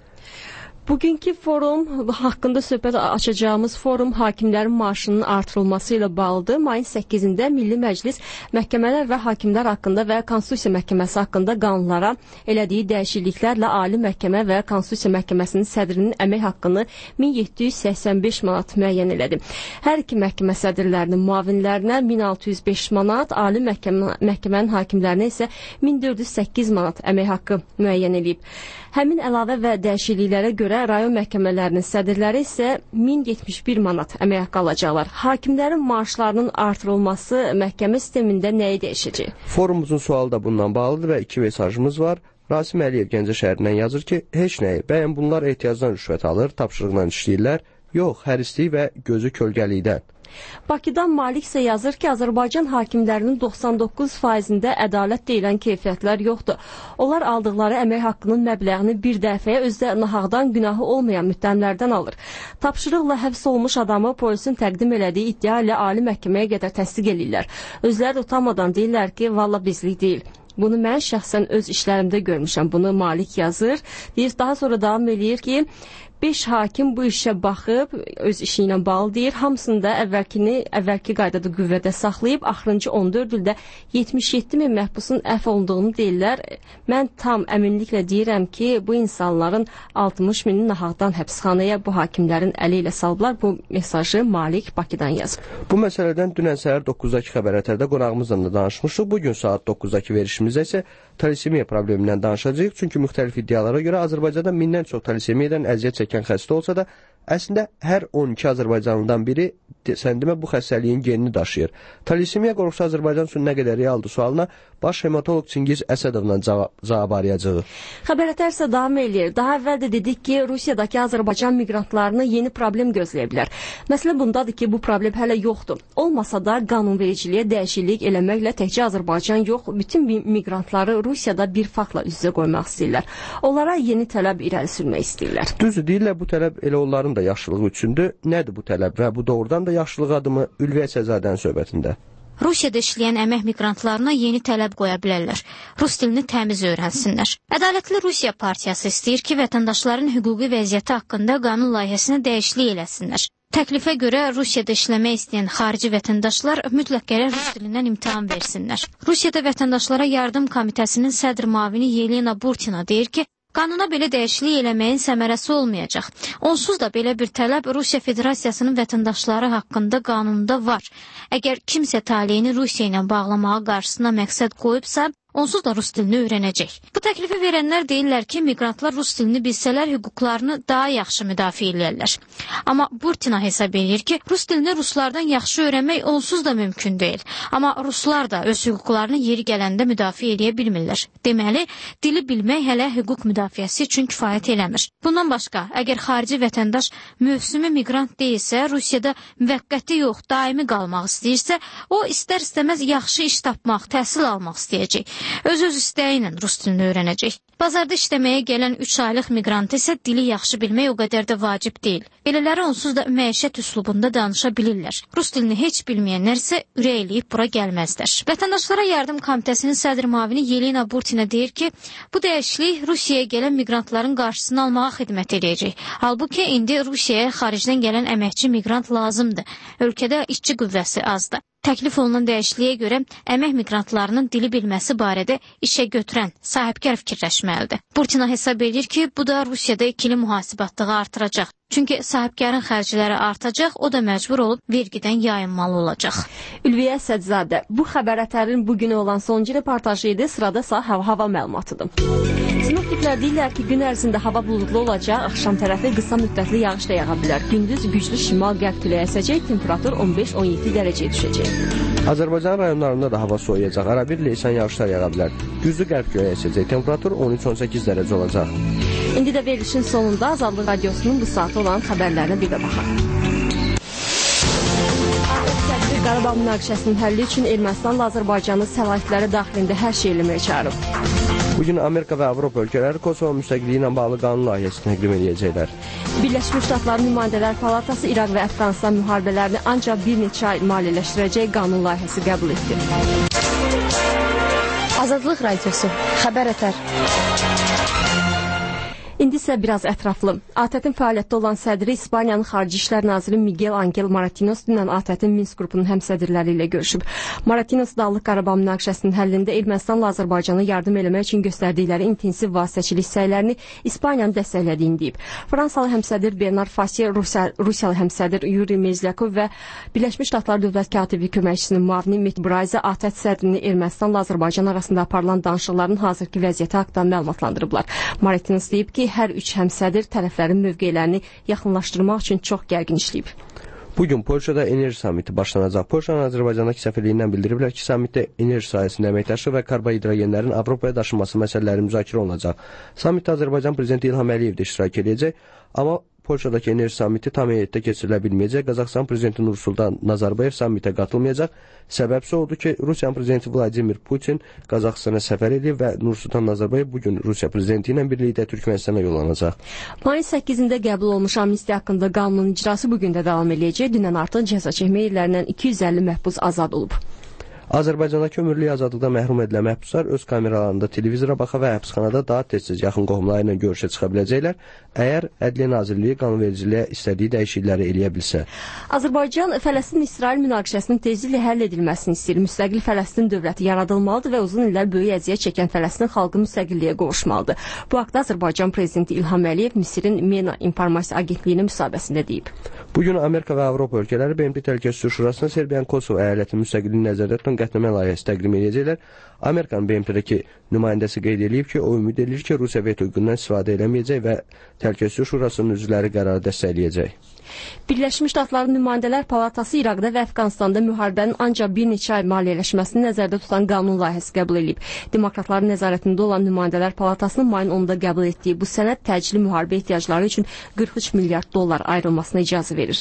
Bugünkü forum haqqında söhbət açacağımız forum hakimlərin maaşının artırılması ilə bağlıdır. Mayın səkkizində Milli Məclis məhkəmələr və hakimlər haqqında və Konstitusiya Məhkəməsi haqqında qanunlara elədiyi dəyişikliklərlə Ali Məhkəmə və Konstitusiya Məhkəməsinin sədrinin əmək haqqını min yeddi yüz səksən beş manat müəyyən elədi. Hər iki məhkəmə sədrlərinin müavinlərinə min altı yüz beş manat, Ali məhkəmə, məhkəmənin hakimlərinə isə min dörd yüz səkkiz manat əmək haqqı müəyyən eləyib. Həmin əlavə və dəyişikliklərə görə rayon məhkəmələrinin sədrləri isə min yetmiş bir manat əmək haqqı alacaqlar. Hakimlərin maaşlarının artırılması məhkəmə sistemində nəyi dəyişəcək? Forumumuzun sualı da bundan bağlıdır və iki mesajımız var. Rasim Əliyev Gəncə şəhərindən yazır ki, heç nəyi, bəyən bunlar ehtiyacdan rüşvət alır, tapşırıqla işləyirlər. Yox, hərislik və gözü kölgəlikdən. Bakıdan Malik isə yazır ki, Azərbaycan hakimlərinin doxsan doqquz faizində ədalət deyilən keyfiyyətlər yoxdur. Onlar aldıqları əmək haqqının məbləğini bir dəfəyə özdə nahaqdan günahı olmayan müttəmlərdən alır. Tapşırıqla həbs olmuş adamı polisin təqdim elədiyi iddia ilə ali məhkəməyə qədər təsdiq eləyirlər. Özləri də utanmadan deyirlər ki, valla bizlik deyil. Bunu mən şəxsən öz işlərimdə görmüşəm. Bunu Malik yazır. Deyir, daha sonra davam eləyir ki, beş hakim bu işə baxıb, öz işi ilə bağlı deyir, hamısını da əvvəlkini, əvvəlki qaydada qüvvədə saxlayıb, axırıncı on dörd ildə yetmiş yeddi min məhbusun əf olunduğunu deyirlər. Mən tam əminliklə deyirəm ki, bu insanların altmış mini nahaqdan həbsxanaya bu hakimlərin əli ilə saldılar. Bu mesajı Malik Bakıdan yazıb. Bu məsələdən dünən səhər doqquzdakı xəbər ətərdə qonağımızla da danışmışıq. Bugün saat doqquzdakı verişimizdə isə talisemiya problemindən danışacağıq. Çünki müxtəlif iddialara görə Azərbaycanda mindən çox talisemiyadan əziyyət çəkən xəstə olsa da, əslində hər on iki Azərbaycanlıdan biri sən demə bu xəstəliyin genini daşıyır. Talisemiya qorxusu Azərbaycan üçün nə qədər realdır sualına baş hematoloq Çingiz Əsədovla cavab arayacağıq. Xəbər ətər isə davam eləyir. Daha əvvəl də dedik ki, Rusiyadakı Azərbaycan miqrantlarını yeni problem gözləyə bilər. Məsələ bundadır ki, bu problem hələ yoxdur. Olmasa da qanunvericiliyə dəyişiklik eləməklə təkcə Azərbaycan yox, bütün miqrantları Rusiyada bir faktla üz-üzə qoymaq istəyirlər. Onlara yeni tələb irəli sürmək istəyirlər. Düzdür, deyirlər bu tələb elə onların da yaxşılığı üçündür. Nədir bu tələb və bu doğrudan da yaxşılıq adımı Ülviyə Səzadənin söhbətində? Rusiyada işləyən əmək miqrantlarına yeni tələb qoya bilərlər. Rus dilini təmiz öyrənsinlər. Ədalətli Rusiya partiyası istəyir ki, vətəndaşların hüquqi vəziyyəti haqqında qanun layihəsinə dəyişiklik eləsinlər. Təklifə görə Rusiyada işləmək istəyən xarici vətəndaşlar mütləq gərək rus dilindən imtahan versinlər. Rusiyada Vətəndaşlara Yardım Komitəsinin sədr müavini Yelena Burtina deyir ki, qanuna belə dəyişiklik eləməyin səmərəsi olmayacaq. Onsuz da belə bir tələb Rusiya Federasiyasının vətəndaşları haqqında qanunda var. Əgər kimsə taleyini Rusiya ilə bağlamağa qarşısına məqsəd qoyubsa, onsuz da rus dilini öyrənəcək. Bu təklifi verənlər deyirlər ki, miqrantlar rus dilini bilsələr hüquqlarını daha yaxşı müdafiə edərlər. Amma Burtina hesab edir ki, rus dilini ruslardan yaxşı öyrənmək onsuz da mümkün deyil. Amma ruslar da öz hüquqlarını yeri gələndə müdafiə edə bilmirlər. Deməli, dili bilmək hələ hüquq müdafiəsi üçün kifayət eləmir. Bundan başqa, əgər xarici vətəndaş mövsümi miqrant deyilsə, Rusiyada müvəqqəti yox, daimi qalmaq istəyirsə, o istər-istəməz yaxşı iş tapmaq, təhsil almaq istəyəcək. Öz-öz istəyi ilə rus dilini öyrənəcək. Bazarda işləməyə gələn üç aylıq miqrant isə dili yaxşı bilmək o qədər də vacib deyil. Belələri onsuz da məişət üslubunda danışa bilirlər. Rus dilini heç bilməyənlər isə ürək eləyib bura gəlməzlər. Vətəndaşlara Yardım Komitəsinin sədr müavini Yelena Burtina deyir ki, bu dəyişiklik Rusiyaya gələn miqrantların qarşısını almağa xidmət edəcək. Halbuki indi Rusiyaya xaricdən gələn əməkçi miqrant lazımdır. Ölkədə işçi qüvvəsi azdır. Təklif olunan dəyişikliyə görə əmək miqrantlarının dili bilməsi barədə işə götürən, sahibkar fikirləşməlidir. Burtina hesab edir ki, bu da Rusiyada ikili mühasibatlığı artıracaq. Çünki sahibkarın xərcləri artacaq, o da məcbur olub vergidən yayınmalı olacaq. Ülviyə Əsədzadə, bu xəbər ətərin bugünə olan sonuncu reportajı idi, sırada sağ hava, hava məlumatıdır. Sinoptiklər deyirlər ki, gün ərzində hava buludlu olacaq, axşam tərəfi qısa müddətli yağış da yağa bilər. Gündüz güclü şimal-qərb küləyi əsəcək, temperatur on beş on yeddi dərəcəyə düşəcək. Azərbaycan rayonlarında da hava soyuyacaq, ara bir leysan yağışlar yağa bilər. Güclü qərb küləyi əsəcək, temperatur on üç on səkkiz dərəcə olacaq. İndi də verilişin sonunda Azadlıq Radiosunun bu saatı olan xəbərlərinə bir də baxaq. Qarabağ münaqişəsinin həlli üçün Ermənistanla Azərbaycanın səlahiyyətləri daxilində hər şey eləməyə çağırıb. Bugün Amerika və Avropa ölkələri Kosovo müstəqilliyi ilə bağlı qanun layihəsi təqdim edəcəklər. Birləşmiş Ştatların Nümayəndələr Palatası İraq və Əfqanistan müharibələrini ancaq bir neçə ay maliyyələşdirəcək qanun layihəsi qəbul etdi. Azadlıq Radiosu, xəbər ətər. İndi isə biraz ətraflı. A T Ə-tin fəaliyyətdə olan sədri İspaniyanın Xarici İşlər naziri Miguel Angel Moratinos dünən A T Ə-tin Minsk qrupunun həmsədrləri ilə görüşüb. Moratinos Dağlıq Qarabağ münaqişəsinin həllində Ermənistanla Azərbaycana yardım eləmək üçün göstərdikləri intensiv vasitəçilik səylərini İspaniyanın dəstəklədiyini deyib. Fransalı həmsədr Bernard Fasi, Rusiya, Rusiyalı həmsədr Yuri Mezlyakov və Birləşmiş Ştatlar Dövlət katibi köməkçisinin müavini Mit Brayza A T Ə sədrini Ermənistanla Azərbaycan arasında aparılan danışıqların hazırki vəziyyəti haqqında məlumatlandırıblar. Moratinos deyib ki, hər üç həmsədr tərəflərin mövqelərini yaxınlaşdırmaq üçün çox gərgin işləyib. Bugün Polşada enerji samiti başlanacaq. Polşanın Azərbaycandakı səfirliyindən bildiriblər ki, samitdə enerji sahəsində əməkdaşlıq və karbohidrogenlərin Avropaya daşınması məsələləri müzakirə olunacaq. Samitdə Azərbaycan prezidenti İlham Əliyev də iştirak edəcək, amma Polşadakı enerji samiti tam heyətdə keçirilə bilməyəcək. Qazaxıstan prezidenti Nursultan Nazarbayev samitə qatılmayacaq. Səbəbsə odur ki, Rusiyanın prezidenti Vladimir Putin Qazaxıstana səfər edib və Nursultan Nazarbayev bugün Rusiya prezidenti ilə birlikdə Türkmənistana yollanacaq. Mayın səkkizində qəbul olmuş amnistiya haqqında qanunun icrası bugün də davam edəcək. Dünən artıq cəza çəkmə yerlərindən iki yüz əlli məhbus azad olub. Azərbaycandakı ömürlük azadlıqdan məhrum edilən məhbuslar öz kameralarında televizora baxa və həbsxanada daha tez-tez yaxın qohumları ilə görüşə çıxa biləcəklər, əgər Ədliyyə Nazirliyi qanunvericiliyə istədiyi dəyişiklikləri eləyə bilsə. Azərbaycan Fələstin-İsrail münaqişəsinin tezliklə həll edilməsini istəyir. Müstəqil Fələstin dövləti yaradılmalıdır və uzun illər böyük əziyyət çəkən Fələstin xalqı müstəqilliyə qovuşmalıdır. Bu haqda Azərbaycan prezidenti İlham Əliyev Misirin MENA informasiya agentliyinin müsahibəsində deyib. Bugün Amerika və Avropa ölkələri B M T Təhlükəsizlik Şurasına Serbiyanın Kosovo əyalətinin müstəqilliyini nəzərdə tutan qətnamə layihəsi təqdim edəcəklər. Amerikanın B M T-dəki nümayəndəsi qeyd edib ki, o ümid edir ki, Rusiya veto hüququndan istifadə eləməyəcək və Təhlükəsizlik Şurasının üzvləri qərarı dəstəkləyəcək. Birləşmiş Ştatların Nümayəndələr Palatası İraqda və Əfqanistanda müharibənin ancaq bir neçə ay maliyyələşməsini nəzərdə tutan qanun layihəsi qəbul edib. Demokratların nəzarətində olan Nümayəndələr Palatasının mayın onunda qəbul etdiyi bu sənəd təcili müharibə ehtiyacları üçün qırx üç milyard dollar ayrılmasına icazə verir.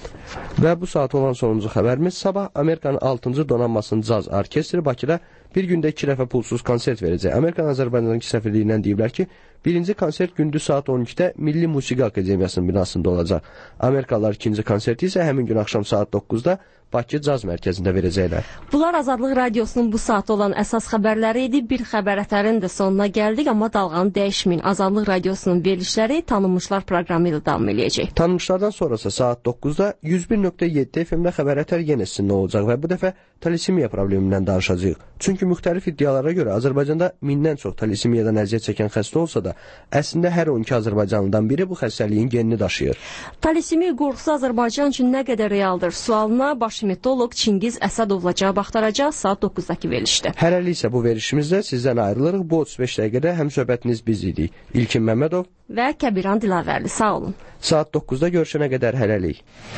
Və bu saat olan sonuncu xəbərimiz sabah Amerikanın altıncı donanmasının caz orkestri Bakıda bir gündə iki dəfə pulsuz konsert verəcək. Amerikan Azərbaycandakı səfirliyindən deyiblər ki, birinci konsert gündüz saat on ikidə Milli Musiqi Akademiyasının binasında olacaq. Amerikalılar ikinci konserti isə həmin gün axşam saat doqquzda Bakı Caz Mərkəzində verəcəklər. Bunlar Azadlıq Radiosunun bu saat olan əsas xəbərləri idi. Bir xəbər ətərin də sonuna gəldik, amma dalğanı dəyişməyin. Azadlıq Radiosunun verilişləri Tanınmışlar proqramı ilə davam eləyəcək. Tanınmışlardan sonrası saat doqquzda yüz bir nöqtə yeddi F M-də xəbər ətər yenə sizinlə olacaq və bu dəfə talisemiya problemindən danışacağıq. Çünki müxtəlif iddialara görə Azərbaycanda mindən çox talisemiyadan əziyyət çəkən xəstə olsa da, əslində hər on iki azərbaycanlıdan biri bu xəstəliyin genini daşıyır. Talisemiya qorxusu Azərbaycan üçün nə qədər realdır? Sualına baş meteoroloq Çingiz Əsədovla cavab axtaracaq saat doqquzdakı verilişdə. Hələlik isə bu verilişimizdə sizdən ayrılırıq. Bu otuz beş dəqiqədə həm söhbətiniz biz idik. İlkin Məmmədov və Kəbiran Dilavərli. Sağ olun. Saat doqquzda görüşənə qədər hələlik.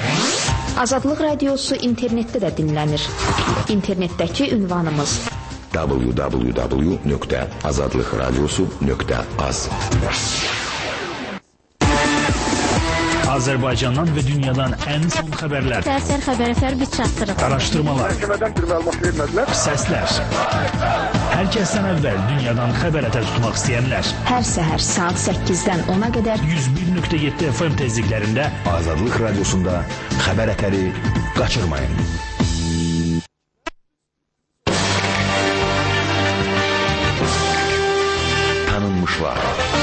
Azadlıq Radiosu internetdə də dinlənir. İnternetdəki ünvanımız w w w nöqtə azadlıqradiosu nöqtə az. Azərbaycandan və dünyadan ən son xəbərlər. Səhər xəbər ətər biz çatdırıq. Araşdırmalar. Məhkəmədən bir məlumat vermədilər. Səslər. Hər kəsdən əvvəl dünyadan xəbər ətər tutmaq istəyənlər. Hər səhər saat səkkizdən ona qədər yüz bir nöqtə yeddi F M tezliklərində Azadlıq Radiosunda xəbər ətəri qaçırmayın. Tanınmışlar.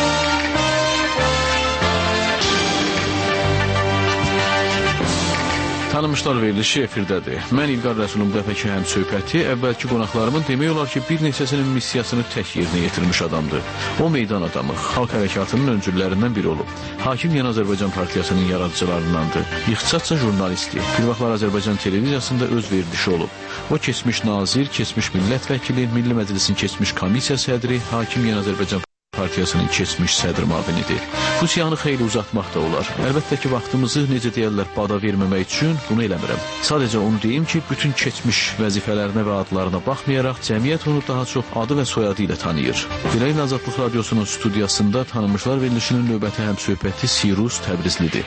Tanınmışlar verilişi efirdədir. Mən İlqar Rəsulun bu dəfəki həm söhbəti əvvəlki qonaqlarımın demək olar ki, bir neçəsinin missiyasını tək yerinə yetirmiş adamdır. O meydan adamı, xalq hərəkatının öncüllərindən biri olub. Hakim Yeni Azərbaycan Partiyasının yaradıcılarındandır. İxtisasca jurnalisti. Bir vaxtlar Azərbaycan televiziyasında öz verilişi olub. O keçmiş nazir, keçmiş millət vəkili, Milli Məclisin keçmiş komissiya sədri, Hakim Yeni Azərbaycan Partiyasının keçmiş sədr müavinidir. Bu siyanı xeyli uzatmaq da olar. Əlbəttə ki, vaxtımızı, necə deyərlər, bada verməmək üçün bunu eləmirəm. Sadəcə onu deyim ki, bütün keçmiş vəzifələrinə və adlarına baxmayaraq, cəmiyyət onu daha çox adı və soyadı ilə tanıyır. Beləliklə, Azadlıq Radiosunun studiyasında Tanınmışlar verilişinin növbəti həmsöhbəti Sirus Təbrizlidir.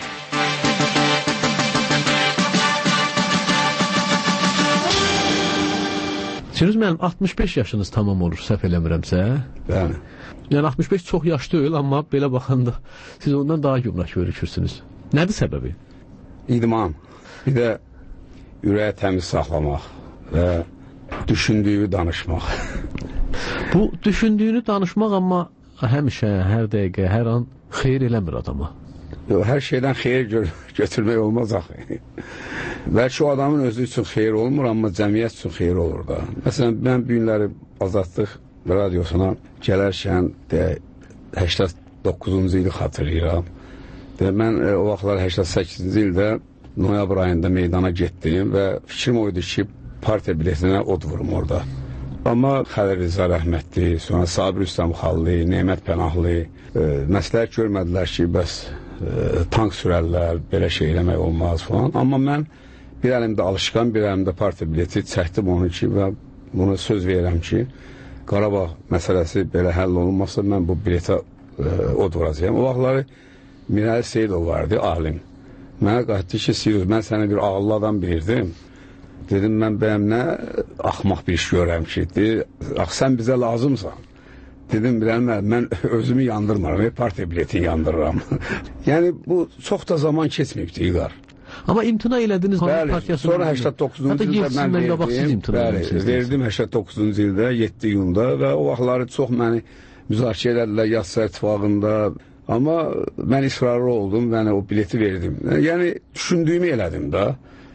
Sirus müəllim, altmış beş yaşınız tamam olur, səhv eləmirəmsə? Bəli. Yəni altmış beş çox yaş deyil, amma belə baxanda siz ondan daha gümrah görürsünüz. Nədir səbəbi? İdman. Bir də ürəyi təmiz saxlamaq və düşündüyü danışmaq. Bu düşündüyünü danışmaq amma həmişə, hər dəqiqə, hər an xeyir eləmir adama. Yox, hər şeydən xeyir gö götürmək olmaz axı. Bəlkə o adamın özü üçün xeyir olmur, amma cəmiyyət üçün xeyir olur da. Məsələn, mən bu günləri Azadlıq Radiosuna gələrkən səksən doqquzuncu ili xatırlayıram. De, mən e, o vaxtlar səksən səkkizinci ildə noyabr ayında meydana getdim və fikrim oydu ki, partiya biletinə od vurum orada. Amma Xəlil Rıza rəhmətli, sonra Sabir Üstəm Xalli, Neymət Pənahlı e, məsləhət görmədilər ki, bəs e, tank sürərlər, belə şey eləmək olmaz falan. Amma mən bir əlimdə alışqan, bir əlimdə partiya bileti çəkdim onu ki, və buna söz verirəm ki, Qarabağ məsələsi belə həll olunmazsa mən bu biletə e, od vuracağım. O vaxtları Mirəli Seyidov vardı, alim. Mənə qayıtdı ki, Sirus, mən səni bir ağıllı adam bilirdim. Dedim, mən bəyəm nə axmaq bir iş görürəm ki, ax, sən bizə lazımsan. Dedim, biləm, mən özümü yandırmaram, partiya biletini yandırıram. Yəni, bu çox da zaman keçməyibdi, İlqar. Amma imtina elədiniz Bəli, sonra səksən doqquzuncu ildə mən verdim, bəli, verdim səksən doqquzuncu ildə, yeddi iyunda və o vaxtları çox məni müzakirə edədilər Yassı İttifaqında, amma mən israrlı oldum, mən o bileti verdim. Yəni, düşündüyümü elədim da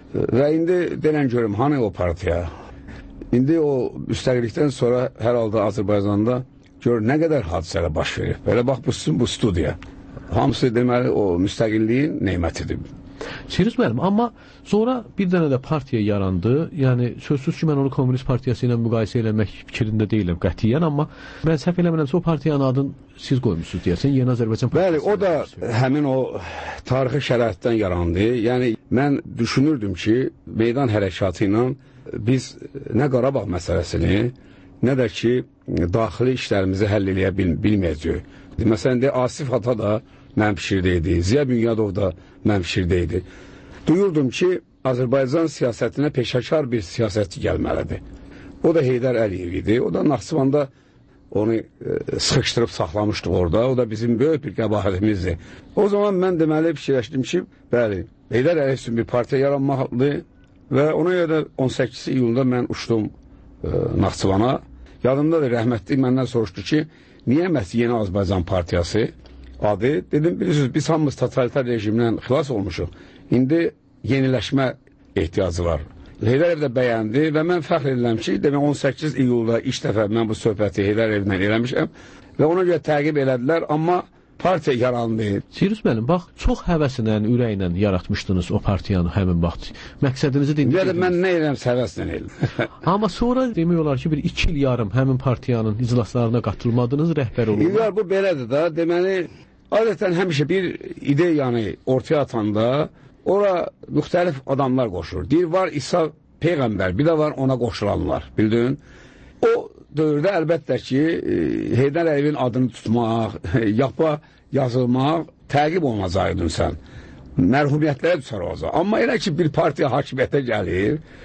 və indi denən görüm, hanı o partiya? İndi o müstəqillikdən sonra hər halda Azərbaycanda gör nə qədər hadisələ baş verir. Belə bax, bu, bu studiya. Hamısı deməli o müstəqilliyin neymətidir. Sirus müəllim, amma sonra bir dənə də partiya yarandı. Yəni, sözsüz ki, mən onu Komünist Partiyası ilə müqayisə eləmək fikrində deyiləm qətiyyən, amma mən səhv eləmirəmsə o partiyanın adını siz qoymuşsunuz deyəsən, Yeni Azərbaycan Partiyası. Bəli, o da həmin o tarixi şəraitdən yarandı. Yəni, mən düşünürdüm ki, meydan hərəkatı ilə biz nə Qarabağ məsələsini, nə də ki, daxili işlərimizi həll eləyə bil bilməyəcək. Məsələn, de, Asif Ata da mənim fikirdəydi, Ziya Bünyadov da mənim fikirdəydi. Duyurdum ki, Azərbaycan siyasətinə peşəkar bir siyasətçi gəlməlidir. O da Heydər Əliyev idi. O da Naxçıvanda onu e, sıxışdırıb saxlamışdıq orada. O da bizim böyük bir qəbahatimizdir. O zaman mən deməli fikirləşdim ki, bəli, Heydər Əliyev üçün bir partiya yaranmalıdır və ona görə də on səkkizin iyulunda mən uçdum e, Naxçıvana. Yadımdadır, rəhmətli məndən soruşdu ki, niyə məhz Yeni Azərbaycan Partiyası adı? Dedim, bilirsiniz, biz hamımız totalitar rejimdən xilas olmuşuq. İndi yeniləşmə ehtiyacı var. Heydər Əliyev də bəyəndi və mən fəxr edirəm ki, demək on səkkiz iyulda ilk dəfə mən bu söhbəti Heydər Əliyevlə eləmişəm və ona görə təqib elədilər, amma partiya yarandı. Sirus müəllim, bax, çox həvəsinlə, ürəklə yaratmışdınız o partiyanı həmin vaxt. Məqsədinizi dinlədiniz. Mən nə edirəm, həvəslə edirəm. Amma sonra demək olar ki, bir iki il yarım həmin partiyanın iclaslarına qatılmadınız, rəhbər olun. İlqar, bu belədir da, deməli, adətən həmişə bir ideyanı ortaya atanda ora müxtəlif adamlar qoşur. Deyir, var İsa Peyğəmbər, bir də var ona qoşulanlar, bildin? O dövrdə əlbəttə ki, Heydər Əliyevin adını tutmaq, yapa yazılmaq təqib olunacaqdın sən. Mərhumiyyətlərə düşər olacaq. Amma elə ki, bir partiya hakimiyyətə gəlir,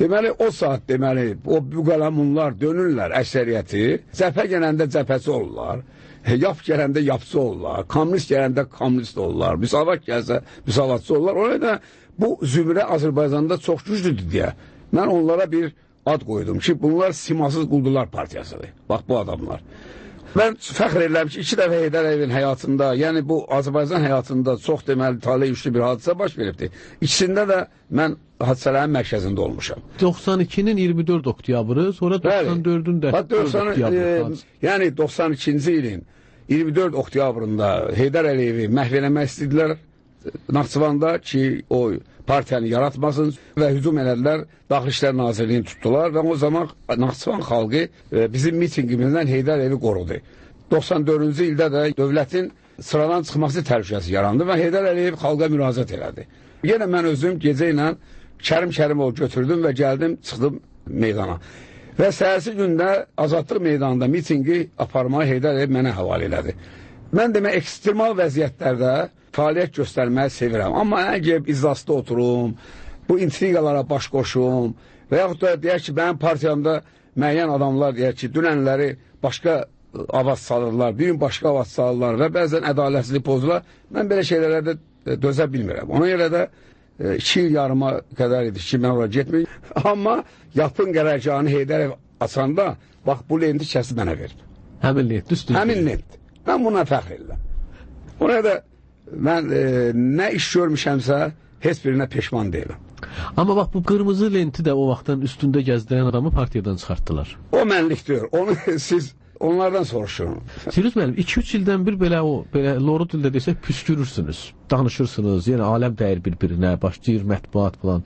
Deməli, o saat, deməli, o büqalamunlar dönürlər əksəriyyəti, cəbhə gələndə cəbhəsi olurlar, yap gələndə yapçı olurlar, kommunist gələndə kommunist olurlar, müsavat gəlsə müsavatçı olurlar. Ona da bu zümrə Azərbaycanda çox güclüdür deyə mən onlara bir ad qoydum ki, bunlar Simasız Quldular Partiyasıdır. Bax, bu adamlar. Mən fəxr edirəm ki, iki dəfə Heydər Əliyevin həyatında, yəni bu Azərbaycan həyatında çox deməli talih güclü bir hadisə baş veribdir. İkisində də mən hadisələrin mərkəzində olmuşam. doxsan ikinin iyirmi dörd oktyabrı, sonra doxsan dördün də dörd oktyabrı. E, yəni doxsan ikinci ilin iyirmi dörd oktyabrında Heydər Əliyevi məhv eləmək istədilər Naxçıvanda ki, o partiyanı yaratmasın və hücum elədilər, Daxili İşlər Nazirliyini tutdular və o zaman Naxçıvan xalqı e, bizim mitingimizdən Heydər Əliyevi qorudu. doxsan dördüncü ildə də dövlətin sıradan çıxması təhlükəsi yarandı və Heydər Əliyev xalqa müraciət elədi. Yenə mən özüm gecə ilə Kərim Kərimovu götürdüm və gəldim, çıxdım meydana. Və səhərsi gündə Azadlıq meydanında mitingi aparmağı Heydər Əliyev mənə həvalə elədi. Mən demə ekstremal vəziyyətlərdə fəaliyyət göstərməyi sevirəm. Amma əgər izlasda oturum, bu intriqalara baş qoşum və yaxud da deyək ki, mənim partiyamda müəyyən adamlar deyək ki, dünənləri başqa avaz salırlar, bir gün başqa avaz salırlar və bəzən ədalətsizlik pozular. Mən belə şeylərə də dözə bilmirəm. Ona görə də iki il yarıma qədər idi ki, mən oraya getməyim. Amma yapın qərargahını Heydər açanda, bax, bu lenti kəsib mənə verdi. Həmin lent, düzdür. Həmin lent. Mən buna fəxr edirəm. Ona da mən e, nə iş görmüşəmsə, heç birinə peşman deyiləm. Amma bax, bu qırmızı lenti də o vaxtdan üstündə gəzdirən adamı partiyadan çıxartdılar. O mənlikdir. Onu siz onlardan soruşun. Sirus müəllim, iki üç ildən bir belə o, belə loru dildə desək, püskürürsünüz, danışırsınız, yenə aləm dəyir bir-birinə, başlayır mətbuat falan.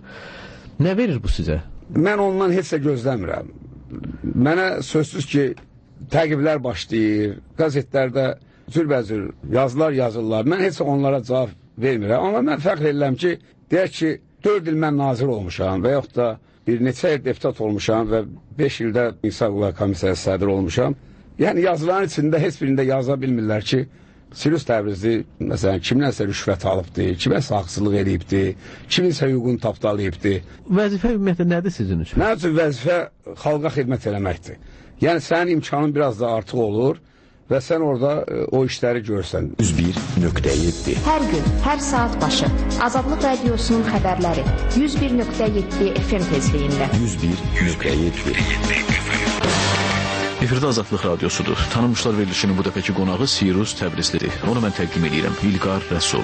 Nə verir bu sizə? Mən ondan heç də gözləmirəm. Mənə sözsüz ki, təqiblər başlayır, qazetlərdə cürbəcür yazılar yazırlar. Mən heç onlara cavab vermirəm. Amma mən fəxr edirəm ki, deyək ki, dörd il mən nazir olmuşam və yaxud da bir neçə il deputat olmuşam və beş ildə İnsan Hüquqları Komissiyası sədri olmuşam. Yəni yazıların içində heç birində yaza bilmirlər ki, Sirus Təbrizi, məsələn, kimdənsə rüşvət alıbdır, kiməsə haqsızlıq edibdi, kiminsə hüququnu tapdalayıbdır. Vəzifə ümumiyyətlə nədir sizin üçün? Mənim üçün vəzifə xalqa xidmət eləməkdir. Yəni, sənin imkanın biraz da artıq olur və sən orada e, o işləri görsən. yüz bir nöqtə yeddi Hər gün, hər saat başı Azadlıq Radiosunun xəbərləri yüz bir nöqtə yeddi F M tezliyində. yüz bir nöqtə yeddi Efirdə Azadlıq Radiosudur. Tanınmışlar verilişinin bu dəfəki qonağı Sirus Təbrizlidir. Onu mən təqdim edirəm. İlqar Rəsul.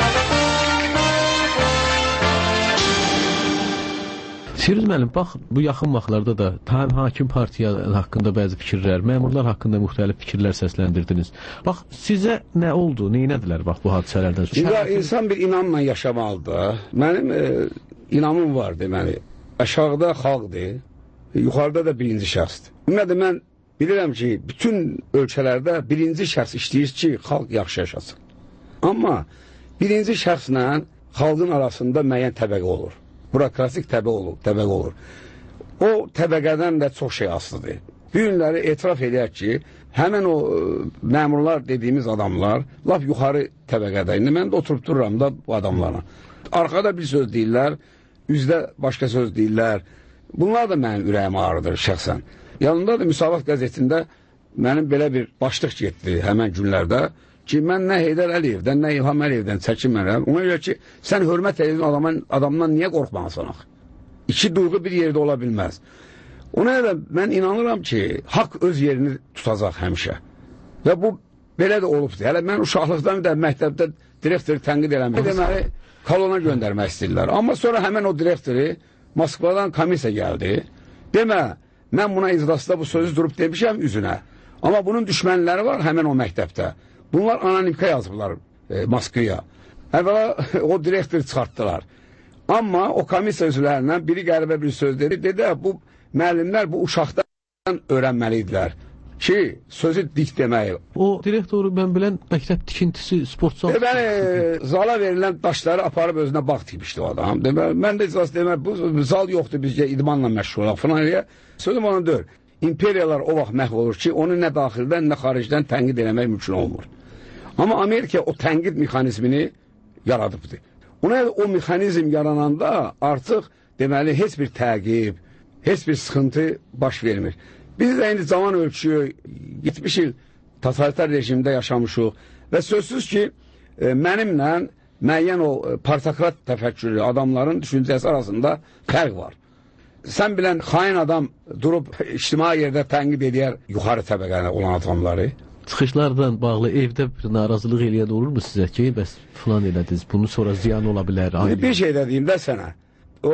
Sirus müəllim, bax, bu yaxın vaxtlarda da tam hakim partiya haqqında bəzi fikirlər, məmurlar haqqında müxtəlif fikirlər səsləndirdiniz. Bax, sizə nə oldu, neynədilər bax bu hadisələrdən sonra? Ya, insan bir inamla yaşamalıdır. Mənim e, inamım var deməli. Aşağıda xalqdır, yuxarıda da birinci şəxsdir. Ümumiyyətlə, mən bilirəm ki, bütün ölkələrdə birinci şəxs işləyir ki, xalq yaxşı yaşasın. Amma birinci şəxslə xalqın arasında müəyyən təbəqə olur. Bürokratik təbəqə olur, təbəqə olur. O təbəqədən də çox şey asılıdır. Bu günləri etiraf edək ki, həmin o ə, məmurlar dediyimiz adamlar laf yuxarı təbəqədə. İndi mən də oturub dururam da bu adamlara. Arkada bir söz deyirlər, üzdə başqa söz deyirlər. Bunlar da mənim ürəyim ağrıdır şəxsən. Yanında da Müsavat qəzetində mənim belə bir başlıq getdi həmən günlərdə ki, mən nə Heydər Əliyevdən, nə İlham Əliyevdən çəkinmərəm. Ona görə ki, sən hörmət edin adamın, adamdan niyə qorxmalısan? İki duyğu bir yerdə ola bilməz. Ona görə mən inanıram ki, haqq öz yerini tutacaq həmişə. Və bu belə də olubdur. Hələ mən uşaqlıqdan da məktəbdə direktoru tənqid eləmək. Deməli, kolona göndərmək istəyirlər. Amma sonra həmən o direktoru Moskvadan komissiya gəldi. Demə, mən buna iclasda bu sözü durub demişəm üzünə. Amma bunun düşmənləri var həmən o məktəbdə. Bunlar anonimka yazıblar e, Moskvaya. Əvvəla o direktoru çıxartdılar. Amma o komissiya üzvlərindən biri qəribə bir söz dedi. Dedi, bu müəllimlər bu uşaqdan öyrənməliydilər ki, sözü dik deməyi. O direktoru mən bilən məktəb tikintisi, sportçu... Deməli, zala verilən daşları aparıb özünə bağ tipmişdi o adam. Deməli, mən də icaz deməli, bu zal yoxdur, bizcə idmanla məşğul olaq falan eləyə. Sözüm onu deyir. İmperiyalar o vaxt məhv olur ki, onu nə daxildən, nə xaricdən tənqid eləmək mümkün olmur. Amma Amerika o tənqid mexanizmini yaradıbdır. Ona o mexanizm yarananda artıq deməli, heç bir təqib, heç bir sıxıntı baş vermir. Biz də indi zaman ölçüyü, yetmiş il totalitar rejimdə yaşamışıq və sözsüz ki, e, mənimlə müəyyən o partokrat təfəkkürlü adamların düşüncəsi arasında fərq var. Sən bilən xain adam durub ictimai yerdə tənqid edər yuxarı təbəqəyə olan adamları. Çıxışlardan bağlı evdə bir narazılıq eləyən olurmu sizə ki, bəs filan elədiniz, bunu sonra ziyan ola bilər? Ailə. Bir şey də deyim də sənə. O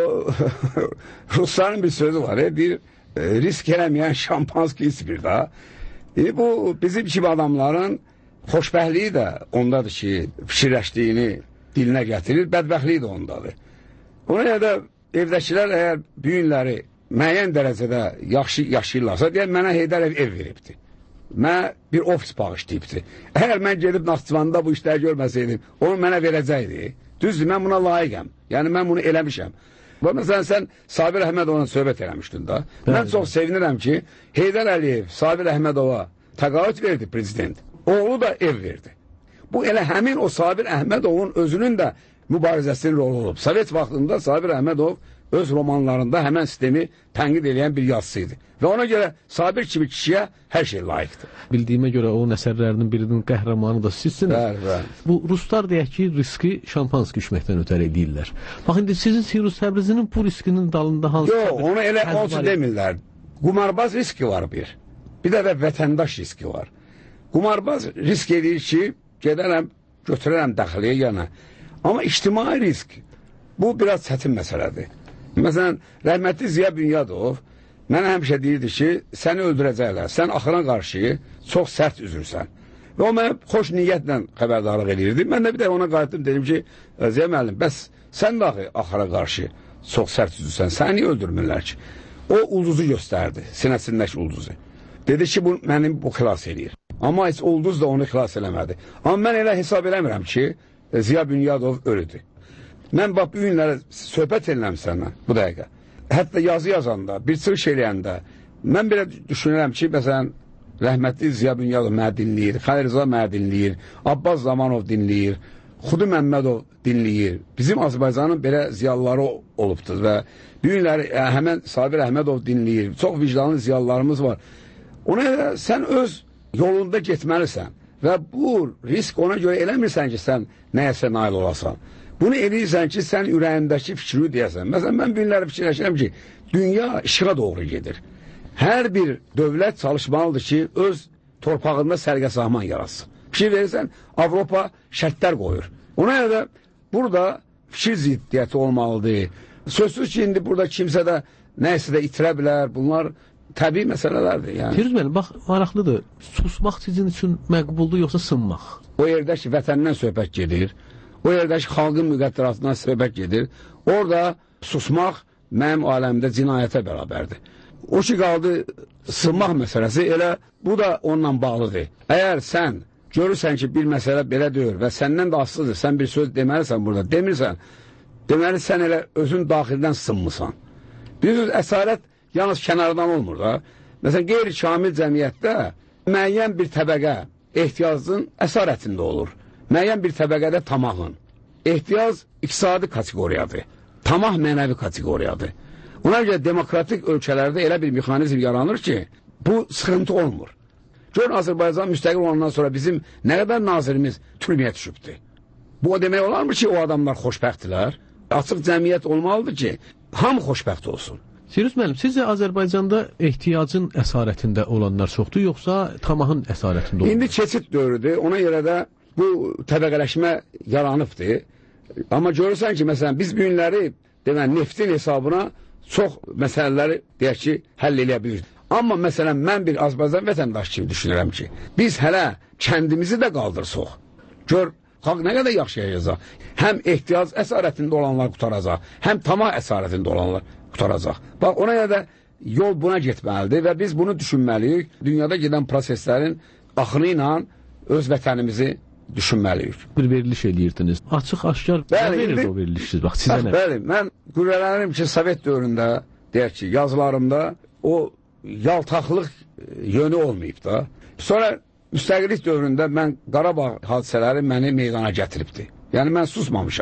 Rusların bir sözü var, e, bir e, risk eləməyən şampanski içmir da. E, bu bizim kimi adamların xoşbəxtliyi də ondadır ki, fikirləşdiyini dilinə gətirir, bədbəxtliyi də ondadır. Ona görə də evdəkilər əgər büyünləri müəyyən dərəcədə yaxşı yaşayırlarsa, deyək, mənə Heydər ev, ev veribdir. Mənə bir ofis bağışlayıbdır. Əgər mən gedib Naxçıvanda bu işləri görməsəydim, onu mənə verəcəkdi. Düzdür, mən buna layiqəm. Yəni, mən bunu eləmişəm. Və məsələn, sən Sabir Əhmədovla söhbət eləmişdin da. Bəli. Mən çox sevinirəm ki, Heydər Əliyev Sabir Əhmədova təqaüd verdi prezident. Oğlu da ev verdi. Bu elə həmin o Sabir Əhmədovun özünün də mübarizəsinin rolu olub. Sovet vaxtında Sabir Əhmədov öz romanlarında həmən sistemi tənqid edən bir yazısıydı. Və ona görə Sabir kimi kişiyə hər şey layiqdir. Bildiyimə görə onun əsərlərinin birinin qəhrəmanı da sizsiniz. Bəli, bəli. Bu Ruslar deyək ki, riski şampanski içməkdən ötər edirlər. Bax, indi sizin Firuz Təbrizinin bu riskinin dalında hansı... Yox, onu elə olsun demirlər. Qumarbaz riski var bir. Bir də də vətəndaş riski var. Qumarbaz risk edir ki, gedərəm, götürərəm dəxiliyə yana. Amma ictimai risk, bu biraz çətin məsələdir. Məsələn, rəhmətli Ziya Bünyadov mənə həmişə deyirdi ki, səni öldürəcəklər, sən axıra qarşı çox sərt üzürsən. Və o mənə xoş niyyətlə xəbərdarlıq edirdi. Mən də bir də ona qayıtdım, dedim ki, Ziya müəllim, bəs sən də axıra qarşı çox sərt üzürsən, səni niyə öldürmürlər ki? O ulduzu göstərdi, sinəsindəki ulduzu. Dedi ki, bu mənim bu xilas edir. Amma heç ulduz da onu xilas eləmədi. Amma mən elə hesab eləmirəm ki, Ziya Bünyadov ölüdür. Mən bax, bu günlərə söhbət edirəm sənə bu dəqiqə. Hətta yazı yazanda, bir çıxış eləyəndə, mən belə düşünürəm ki, məsələn, rəhmətli Ziya Bünyadov mənə dinləyir, Xəlil Rza mənə dinləyir, Abbas Zamanov dinləyir, Xudu Məmmədov dinləyir. Bizim Azərbaycanın belə ziyalıları olubdur və bu günləri həmən Sabir Əhmədov dinləyir. Çox vicdanlı ziyalılarımız var. Ona görə sən öz yolunda getməlisən və bu risk ona görə eləmirsən ki, sən nəyəsə nail olasan. Bunu eləyirsən ki, sən ürəyindəki fikri deyəsən. Məsələn, mən günləri fikirləşirəm ki, dünya işığa doğru gedir. Hər bir dövlət çalışmalıdır ki, öz torpağında sərgə-sahman yaratsın. Fikir verirsən, Avropa şərtlər qoyur. Ona görə də burada fikir ziddiyyəti olmalıdır. Sözsüz ki, indi burada kimsə də nəyəsə də itirə bilər. Bunlar təbii məsələlərdir. Yəni. Firuz müəllim, bax, maraqlıdır. Susmaq sizin üçün məqbuldur, yoxsa sınmaq? O yerdə ki, vətəndən söhbət gedir. O yerdə ki, xalqın müqəddəratından söhbət gedir. Orada susmaq mənim aləmdə cinayətə bərabərdir. O ki, qaldı sınmaq məsələsi, elə bu da onunla bağlıdır. Əgər sən görürsən ki, bir məsələ belə deyir və səndən də asılıdır, sən bir söz deməlisən burada, demirsən, deməli sən elə özün daxildən sınmısan. Bir söz, əsarət yalnız kənardan olmur da. Məsələn, qeyri-kamil cəmiyyətdə müəyyən bir təbəqə ehtiyacın əsarətində olur. Müəyyən bir təbəqədə tamahın. Ehtiyac iqtisadi kateqoriyadır. Tamah mənəvi kateqoriyadır. Ona görə demokratik ölkələrdə elə bir mexanizm yaranır ki, bu sıxıntı olmur. Gör, Azərbaycan müstəqil olandan sonra bizim nə qədər nazirimiz türməyə düşübdür. Bu o demək olarmı ki, o adamlar xoşbəxtdirlər? Açıq cəmiyyət olmalıdır ki, hamı xoşbəxt olsun. Firuz müəllim, sizcə Azərbaycanda ehtiyacın əsarətində olanlar çoxdur, yoxsa tamahın əsarətində olanlar? İndi keçid dövrüdür, ona görə də bu təbəqələşmə yaranıbdır. Amma görürsən ki, məsələn, biz bu günləri demən, neftin hesabına çox məsələləri deyək ki, həll eləyə bilirik. Amma məsələn, mən bir Azərbaycan vətəndaşı kimi düşünürəm ki, biz hələ kəndimizi də qaldırsaq. Gör, xalq nə qədər yaşayacaq. Həm ehtiyac əsarətində olanlar qutaracaq, həm tamah əsarətində olanlar qutaracaq. Bax, ona görə də yol buna getməlidir və biz bunu düşünməliyik. Dünyada gedən proseslərin axını ilə öz vətənimizi düşünməliyik. Bir veriliş eləyirdiniz. Açıq, aşkar nə verirdi o verilişsiz? Bax, sizə nə? Bəli, mən qürrələnirəm ki, Sovet dövründə, deyək ki, yazılarımda o yaltaqlıq yönü olmayıb da. Sonra müstəqillik dövründə mən Qarabağ hadisələri məni meydana gətiribdi. Yəni, mən susmamışam.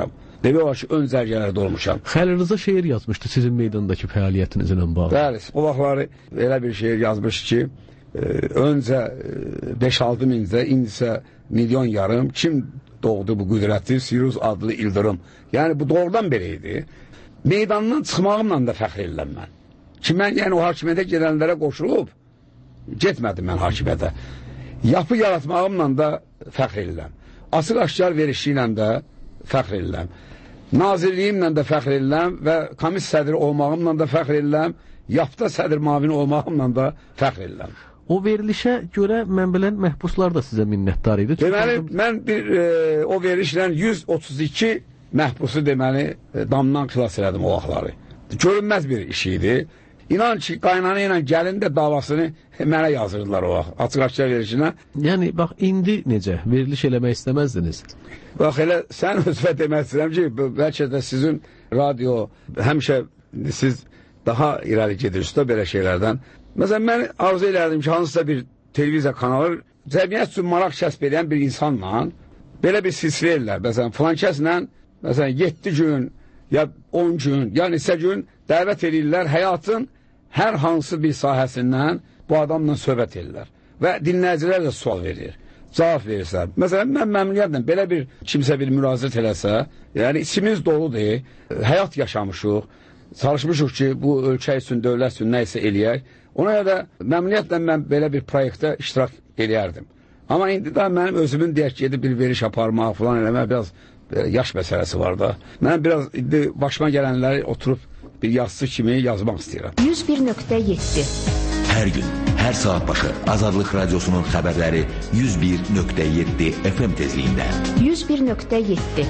demək olar ki, ön zərgələrdə olmuşam. Xəlil Rıza şeir yazmışdı sizin meydandakı fəaliyyətinizlə bağlı. Bəli, o vaxtları elə bir şeir yazmış ki, e, öncə beş altı mincə, indisə milyon yarım, kim doğdu bu qüdrətli Sirus adlı ildırım. Yəni bu doğrudan belə idi. Meydandan çıxmağımla da fəxr edirəm mən. Ki mən yəni o hakimiyyətə gedənlərə qoşulub getmədim mən hakimiyyətə. Yapı yaratmağımla da fəxr edirəm. Açıq aşkar verişi ilə də fəxr edirəm. Nazirliyimlə də fəxr edirəm və komis sədri olmağımla da fəxr edirəm. Yapta sədr mavini olmağımla da fəxr edirəm. O verilişə görə mən bilən məhbuslar da sizə minnətdar idi. Deməli, mən bir e, o verilişlə yüz otuz iki məhbusu deməli e, damdan xilas elədim o vaxtları. Görünməz bir iş idi. İnan ki, qaynanı ilə gəlin də davasını mənə yazırdılar o vaxt, açıq aşkar verişinə. Yəni, bax, indi necə? Veriliş eləmək istəməzdiniz? Bax, elə sən özvə demək istəyirəm ki, bəlkə də sizin radio, həmişə siz daha irəli gedirsiniz də belə şeylərdən. Məsələn, mən arzu elərdim ki, hansısa bir televiziya kanalı cəmiyyət üçün maraq kəsb edən bir insanla belə bir silsilə edirlər. Məsələn, filan kəslə, məsələn, yeddi gün, ya on gün, ya neçə gün dəvət edirlər, həyatın hər hansı bir sahəsindən bu adamla söhbət edirlər. Və dinləyicilər də sual verir, cavab verirlər. Məsələn, mən məmnuniyyətlə belə bir kimsə bir müraciət eləsə, yəni içimiz doludur, həyat yaşamışıq, çalışmışıq ki, bu ölkə üçün, dövlət üçün nə isə eləyək. Ona görə də məmnuniyyətlə mən belə bir proyektdə iştirak edərdim. Amma indi də mənim özümün deyək ki, bir veriş aparmaq falan eləmək biraz yaş məsələsi var da. Mən biraz indi başıma gələnləri oturub bir yazısı kimi yazmaq istəyirəm. yüz bir nöqtə yeddi Hər gün, hər saat başı Azadlıq Radiosunun xəbərləri yüz bir nöqtə yeddi F M tezliyində. yüz bir nöqtə yeddi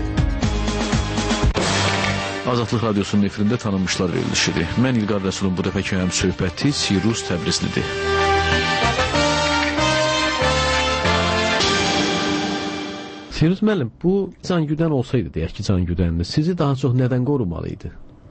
Azadlıq Radiosunun efirində tanınmışlar verilişidir. Mən İlqar Rəsulun bu dəfəki həm söhbəti Sirus Təbrizlidir. Sirus müəllim, bu Cangüdən olsaydı, deyək ki, Cangüdəndir, sizi daha çox nədən qorumalıydı?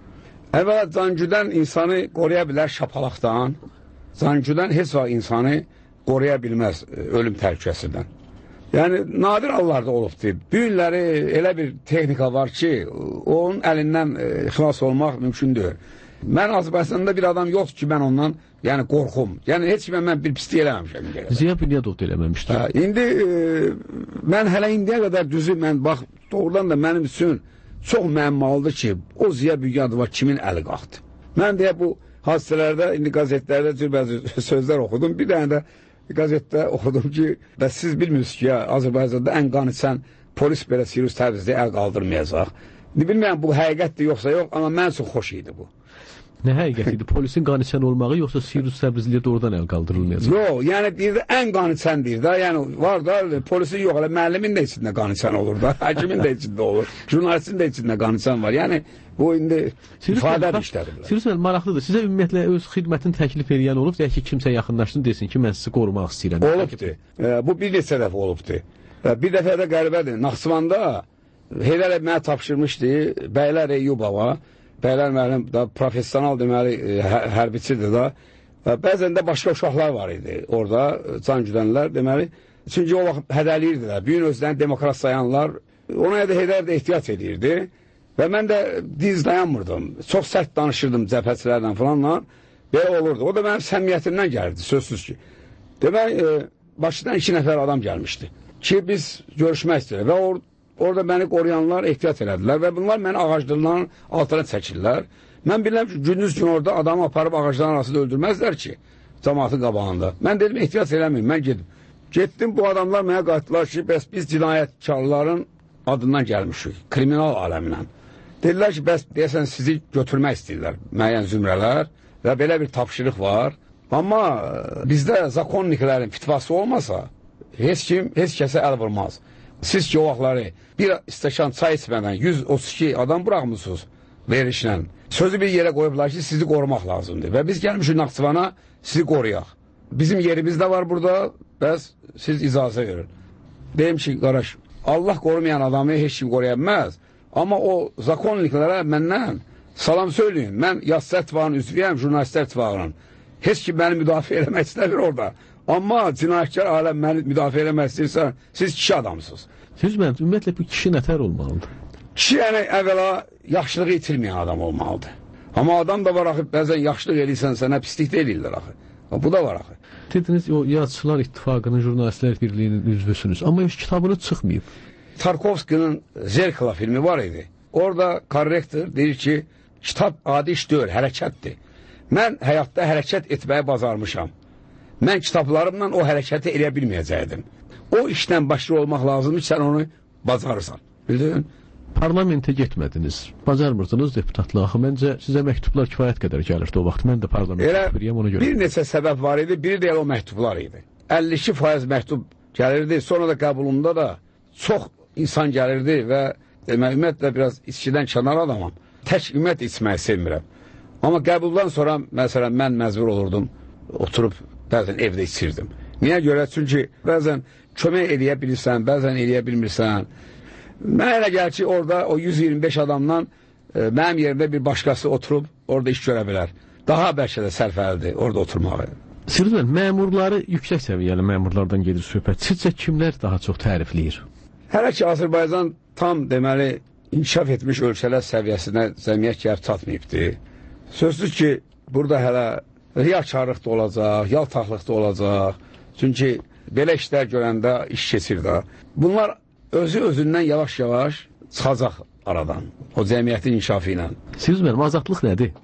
Əvvəla Cangüdən insanı qoruya bilər şapalaqdan. Cangüdən heç vaxt insanı qoruya bilməz ölüm təhlükəsindən. Yəni, nadir hallarda olubdur. Bu günləri elə bir texnika var ki, onun əlindən e, xilas olmaq mümkündür. Mən Azərbaycanda bir adam yoxdur ki, mən ondan yəni qorxum. Yəni, heç kimə mən bir pislik eləməmişəm. Ziya Bünyadov da eləməmişdir. Hə, indi e, mən hələ indiyə qədər düzü, mən bax, doğrudan da mənim üçün çox məmmalıdır ki, o Ziya Bünyadova kimin əli qalxdı. Mən deyə bu hadisələrdə, indi qazetlərdə cürbəzi sözlər oxudum. Bir dənə də qazetdə oxudum ki, və siz bilmirsiniz ki, ya, Azərbaycanda ən qan içən polis belə Sirus Təbrizdə əl qaldırmayacaq. Bilmirəm, bu həqiqətdir yoxsa yox, amma mən üçün xoş idi bu. Nə həqiqət idi? Polisin qan içən olmağı, yoxsa Sirus Təbrizliyə doğrudan əl qaldırılmayacaq? Yox, yəni deyir də, ən qan içən deyir də, yəni var da, polisin yox, elə müəllimin də içində qan içən olur da, həkimin də içində olur, jurnalistin də içində qan içən var. Yəni, bu indi ifadə işlədir. Sirus müəllim, maraqlıdır. Sizə ümumiyyətlə öz xidmətin təklif edən olub, deyək ki, kimsə yaxınlaşsın, desin ki, mən sizi qorumaq istəyirəm. Olubdur. E, bu bir neçə dəfə olubdur. E, bir dəfə də qəribədir. Naxçıvanda Heydər mənə tapşırmışdı, Bəylər Eyyubova, Bəylər müəllim da professional deməli hər, hərbiçidir da. Və bəzən də başqa uşaqlar var idi orada, Cangüdənlər deməli. Çünki o vaxt hədəliyirdilər. Bir gün özlərini demokrat sayanlar, ona da Heydər də ehtiyat edirdi. Və mən də diz dayanmırdım. Çox sərt danışırdım cəbhəçilərlə falanla. Belə olurdu. O da mənim səmimiyyətimdən gəlirdi, sözsüz ki. Demək, e, başından iki nəfər adam gəlmişdi. Ki, biz görüşmək istəyirlər. Və or orada məni qoruyanlar ehtiyat elədilər. Və bunlar məni ağaclarının altına çəkirlər. Mən bilirəm ki, gündüz gün orada adamı aparıb ağacların arasında öldürməzlər ki, cəmaatın qabağında. Mən dedim, ehtiyat eləməyim, mən gedim. Getdim, bu adamlar mənə qayıtdılar ki, bəs biz cinayətkarların adından gəlmişik, kriminal aləmindən. Dedilər ki, bəs deyəsən sizi götürmək istəyirlər, müəyyən zümrələr və belə bir tapşırıq var. Amma bizdə zakonniklərin fitvası olmasa, heç kim, heç kəsə əl vurmaz. Siz ki, o vaxtları bir stəkan çay içmədən yüz otuz iki adam bıraxmışsınız verişlə. Sözü bir yerə qoyublar ki, sizi qorumaq lazımdır. Və biz gəlmişik Naxçıvana, sizi qoruyaq. Bizim yerimiz də var burada, bəs siz icazə verin. Deyim ki, qaraş, Allah qorumayan adamı heç kim qoruya bilməz. Amma o zakonliklərə məndən salam söyləyin. Mən Yazıçılar İttifaqının üzvüyəm, Jurnalistlər İttifaqının. Heç kim məni müdafiə eləmək istəmir orada. Amma cinayətkar aləm məni müdafiə eləmək istəyirsə, siz kişi adamsınız. Siz mənim, ümumiyyətlə bu kişi nətər olmalıdır? Kişi yəni əvvəla yaxşılığı itirməyən adam olmalıdır. Amma adam da var axı, bəzən yaxşılıq eləyirsən, sənə pislik də eləyirlər axı. Bu da var axı. Dediniz, o Yazıçılar İttifaqının, Jurnalistlər Birliyinin üzvüsünüz. Amma heç kitabını çıxmayıb. Tarkovskinin Zerkala filmi var idi. Orada korrektor deyir ki, kitab adi iş deyil, hərəkətdir. Mən həyatda hərəkət etməyi bacarmışam. Mən kitablarımla o hərəkəti eləyə bilməyəcəkdim. O işlə başlı olmaq lazımdır ki, sən onu bacarırsan. Bildin? Parlamentə getmədiniz, bacarmırdınız deputatlığı. Məncə sizə məktublar kifayət qədər gəlirdi o vaxt. Mən də parlamentə girəyəm ona görə. Bir neçə səbəb var idi, biri də o məktublar idi. əlli iki faiz məktub gəlirdi, sonra da qəbulunda da çox insan gəlirdi və demək, ümumiyyətlə biraz içkidən kənar adamam. Tək ümumiyyət içməyi sevmirəm. Amma qəbuldan sonra, məsələn, mən məcbur olurdum, oturub bəzən evdə içirdim. Niyə görə? Çünki bəzən kömək eləyə bilirsən, bəzən eləyə bilmirsən. Mənə elə gəlir ki, orada o yüz iyirmi beş adamdan e, mənim yerimdə bir başqası oturub orada iş görə bilər. Daha bəlkə də sərfəlidir orada oturmağı. Sırrın, məmurları yüksək səviyyəli məmurlardan gedir söhbət. Sizcə kimlər daha çox tərifləyir? Hələ ki, Azərbaycan tam deməli inkişaf etmiş ölkələr səviyyəsinə cəmiyyət gəlib çatmayıbdır. Sözsüz ki, burada hələ riyakarlıq da olacaq, yaltaqlıq da olacaq. Çünki belə işlər görəndə iş keçir də. Bunlar özü özündən yavaş-yavaş çıxacaq aradan, o cəmiyyətin inkişafı ilə. Siz mənim, azadlıq nədir?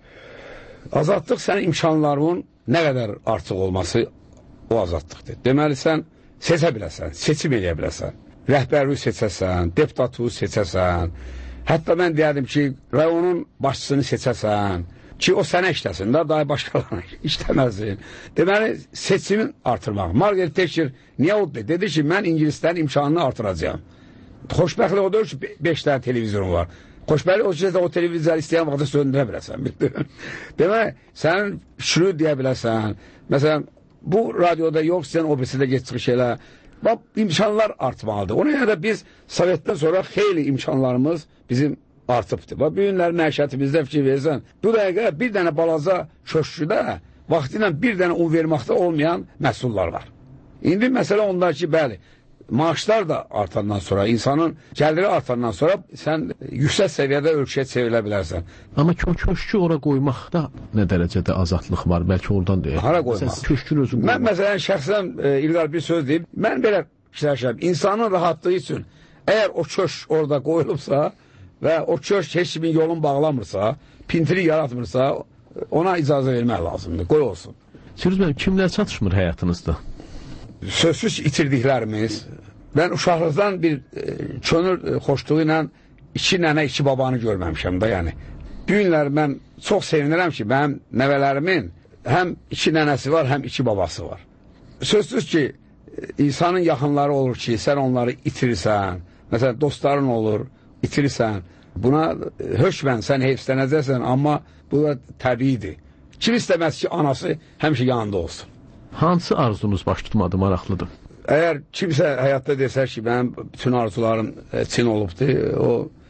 Azadlıq sənin imkanlarının nə qədər artıq olması o azadlıqdır. Deməli, sən seçə biləsən, seçim eləyə biləsən. Rəhbərliyi seçəsən, deputatlığı seçəsən. Hətta mən deyərdim ki, rayonun başçısını seçəsən ki, o sənə işləsin də, daha başqalarına işləməsin. Deməli, seçimin artırmaq. Margaret Thatcher niyə o dedi? Dedi ki, mən ingilislərin imkanını artıracağım. Xoşbəxtlik o deyir ki, beş dənə televizyon var. Xoşbəxtlik o ki, o televizyon istəyən vaxtda söndürə biləsən. Deməli, sənin şürü deyə biləsən. Məsələn, bu radioda yox, sən o birisidə geç çıxış elə. Bax, imkanlar artmalıdır. Ona görə də biz Sovetdən sonra xeyli imkanlarımız bizim artıbdır. Bax, bu günlər məişətimizdə fikir versən, bu dəqiqə bir dənə balaca köşküdə vaxtı ilə bir dənə un verməkdə olmayan məhsullar var. İndi məsələ onlar ki, bəli, maaşlar da artandan sonra, insanın gəliri artandan sonra sən yüksək səviyyədə ölkəyə çevrilə bilərsən. Amma köşkü ora qoymaqda nə dərəcədə azadlıq var? Bəlkə oradan deyək. Hara qoymaq? Köşkün özü qoymaq. Mən məsələn şəxsən e, İlqar bir söz deyib, mən belə fikirləşirəm, insanın rahatlığı üçün əgər o köşk orada qoyulubsa və o köşk heç kimin yolun bağlamırsa, pintiri yaratmırsa, ona icazə vermək lazımdır, qoy olsun. Sürüz mənim, kimlər çatışmır həyatınızda? Sözsüz itirdiklərimiz, mən uşaqlıqdan bir e, könül e, xoşluğu ilə iki nənə, iki babanı görməmişəm da, yəni. Bu günlər mən çox sevinirəm ki, mənim nəvələrimin həm iki nənəsi var, həm iki babası var. Sözsüz ki, insanın yaxınları olur ki, sən onları itirirsən, məsələn, dostların olur, itirirsən, buna hökmən sən heyfslənəcəksən, amma bu da təbiidir. Kim istəməz ki, anası həmişə yanında olsun. Hansı arzunuz baş tutmadı, maraqlıdır? Əgər kimsə həyatda desə ki, mənim bütün arzularım e, Çin olubdur, o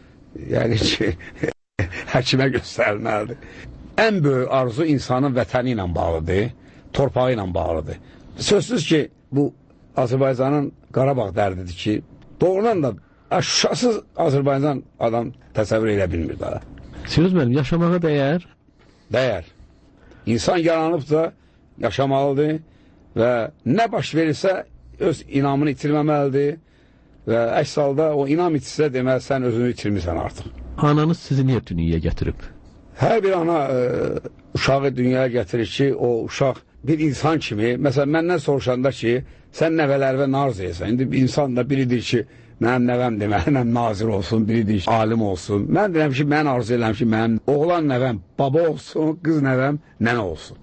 yəni ki, həkimə göstərilməlidir. Ən böyük arzu insanın vətəni ilə bağlıdır, torpağı ilə bağlıdır. Sözsüz ki, bu Azərbaycanın Qarabağ dərdidir ki, doğrudan da Şuşasız Azərbaycan adam təsəvvür edə bilmir daha. Sürüz mənim, yaşamağa dəyər? Dəyər. İnsan yaranıb da yaşamalıdır və nə baş verirsə öz inamını itirməməlidir və əks halda o inam itirsə deməli sən özünü itirmirsən artıq. Ananız sizi niyə dünyaya gətirib? Hər bir ana e, uşağı dünyaya gətirir ki, o uşaq bir insan kimi, məsələn məndən soruşanda ki, sən nəvələrinə arzu edirsən. İndi bir insan da biridir ki, mənim nəvəm deməli, nazir olsun, biridir ki, alim olsun. Mən deyirəm ki, mən arzu edirəm ki, mənim oğlan nəvəm baba olsun, qız nəvəm nənə olsun.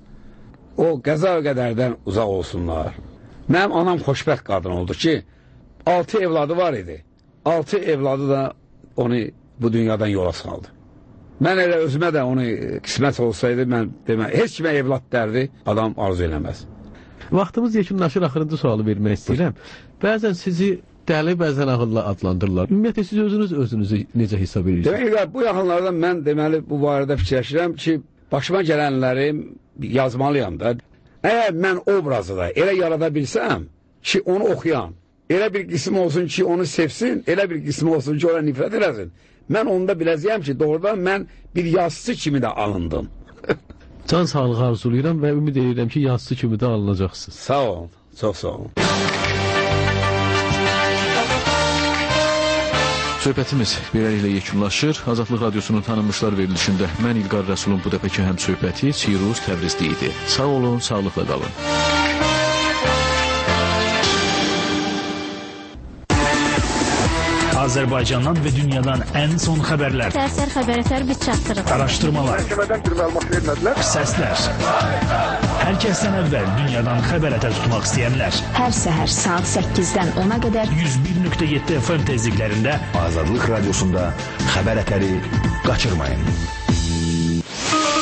O qəza və qədərdən uzaq olsunlar. Mənim anam xoşbəxt qadın oldu ki, altı evladı var idi. Altı evladı da onu bu dünyadan yola saldı. Mən elə özümə də onu qismət olsaydı, mən demək, heç kimə evlad dərdi, adam arzu eləməz. Vaxtımız yekunlaşır, axırıncı sualı vermək istəyirəm. Bəzən sizi dəli, bəzən ağıllı adlandırırlar. Ümumiyyətlə, siz özünüz özünüzü necə hesab edirsiniz? Demək, bu yaxınlardan mən deməli bu barədə fikirləşirəm ki, başıma gələnləri yazmalıyam da. Əgər mən obrazı da elə yarada bilsəm ki, onu oxuyan, elə bir qismi olsun ki, onu sevsin, elə bir qismi olsun ki, ona nifrət eləsin. mən onda biləcəyəm ki, doğrudan mən bir yazıcı kimi də alındım. Can sağlığı arzulayıram və ümid edirəm ki, yazıcı kimi də alınacaqsınız. Sağ olun, çox sağ olun. Söhbətimiz beləliklə yekunlaşır. Azadlıq Radiosunun tanınmışlar verilişində mən İlqar Rəsulun bu dəfəki həmsöhbəti Sirus Təbrizli idi. Sağ olun, sağlıqla qalın. Azərbaycandan və dünyadan ən son xəbərlər. Sərsər xəbərətər biz çatdırır. Araşdırmalar. Səslər. Hər kəsdən əvvəl dünyadan xəbərətər tutmaq istəyənlər. Hər səhər saat səkkizdən ona qədər yüz bir nöqtə yeddi F M tezliklərində Azadlıq Radiosunda xəbərətəri qaçırmayın.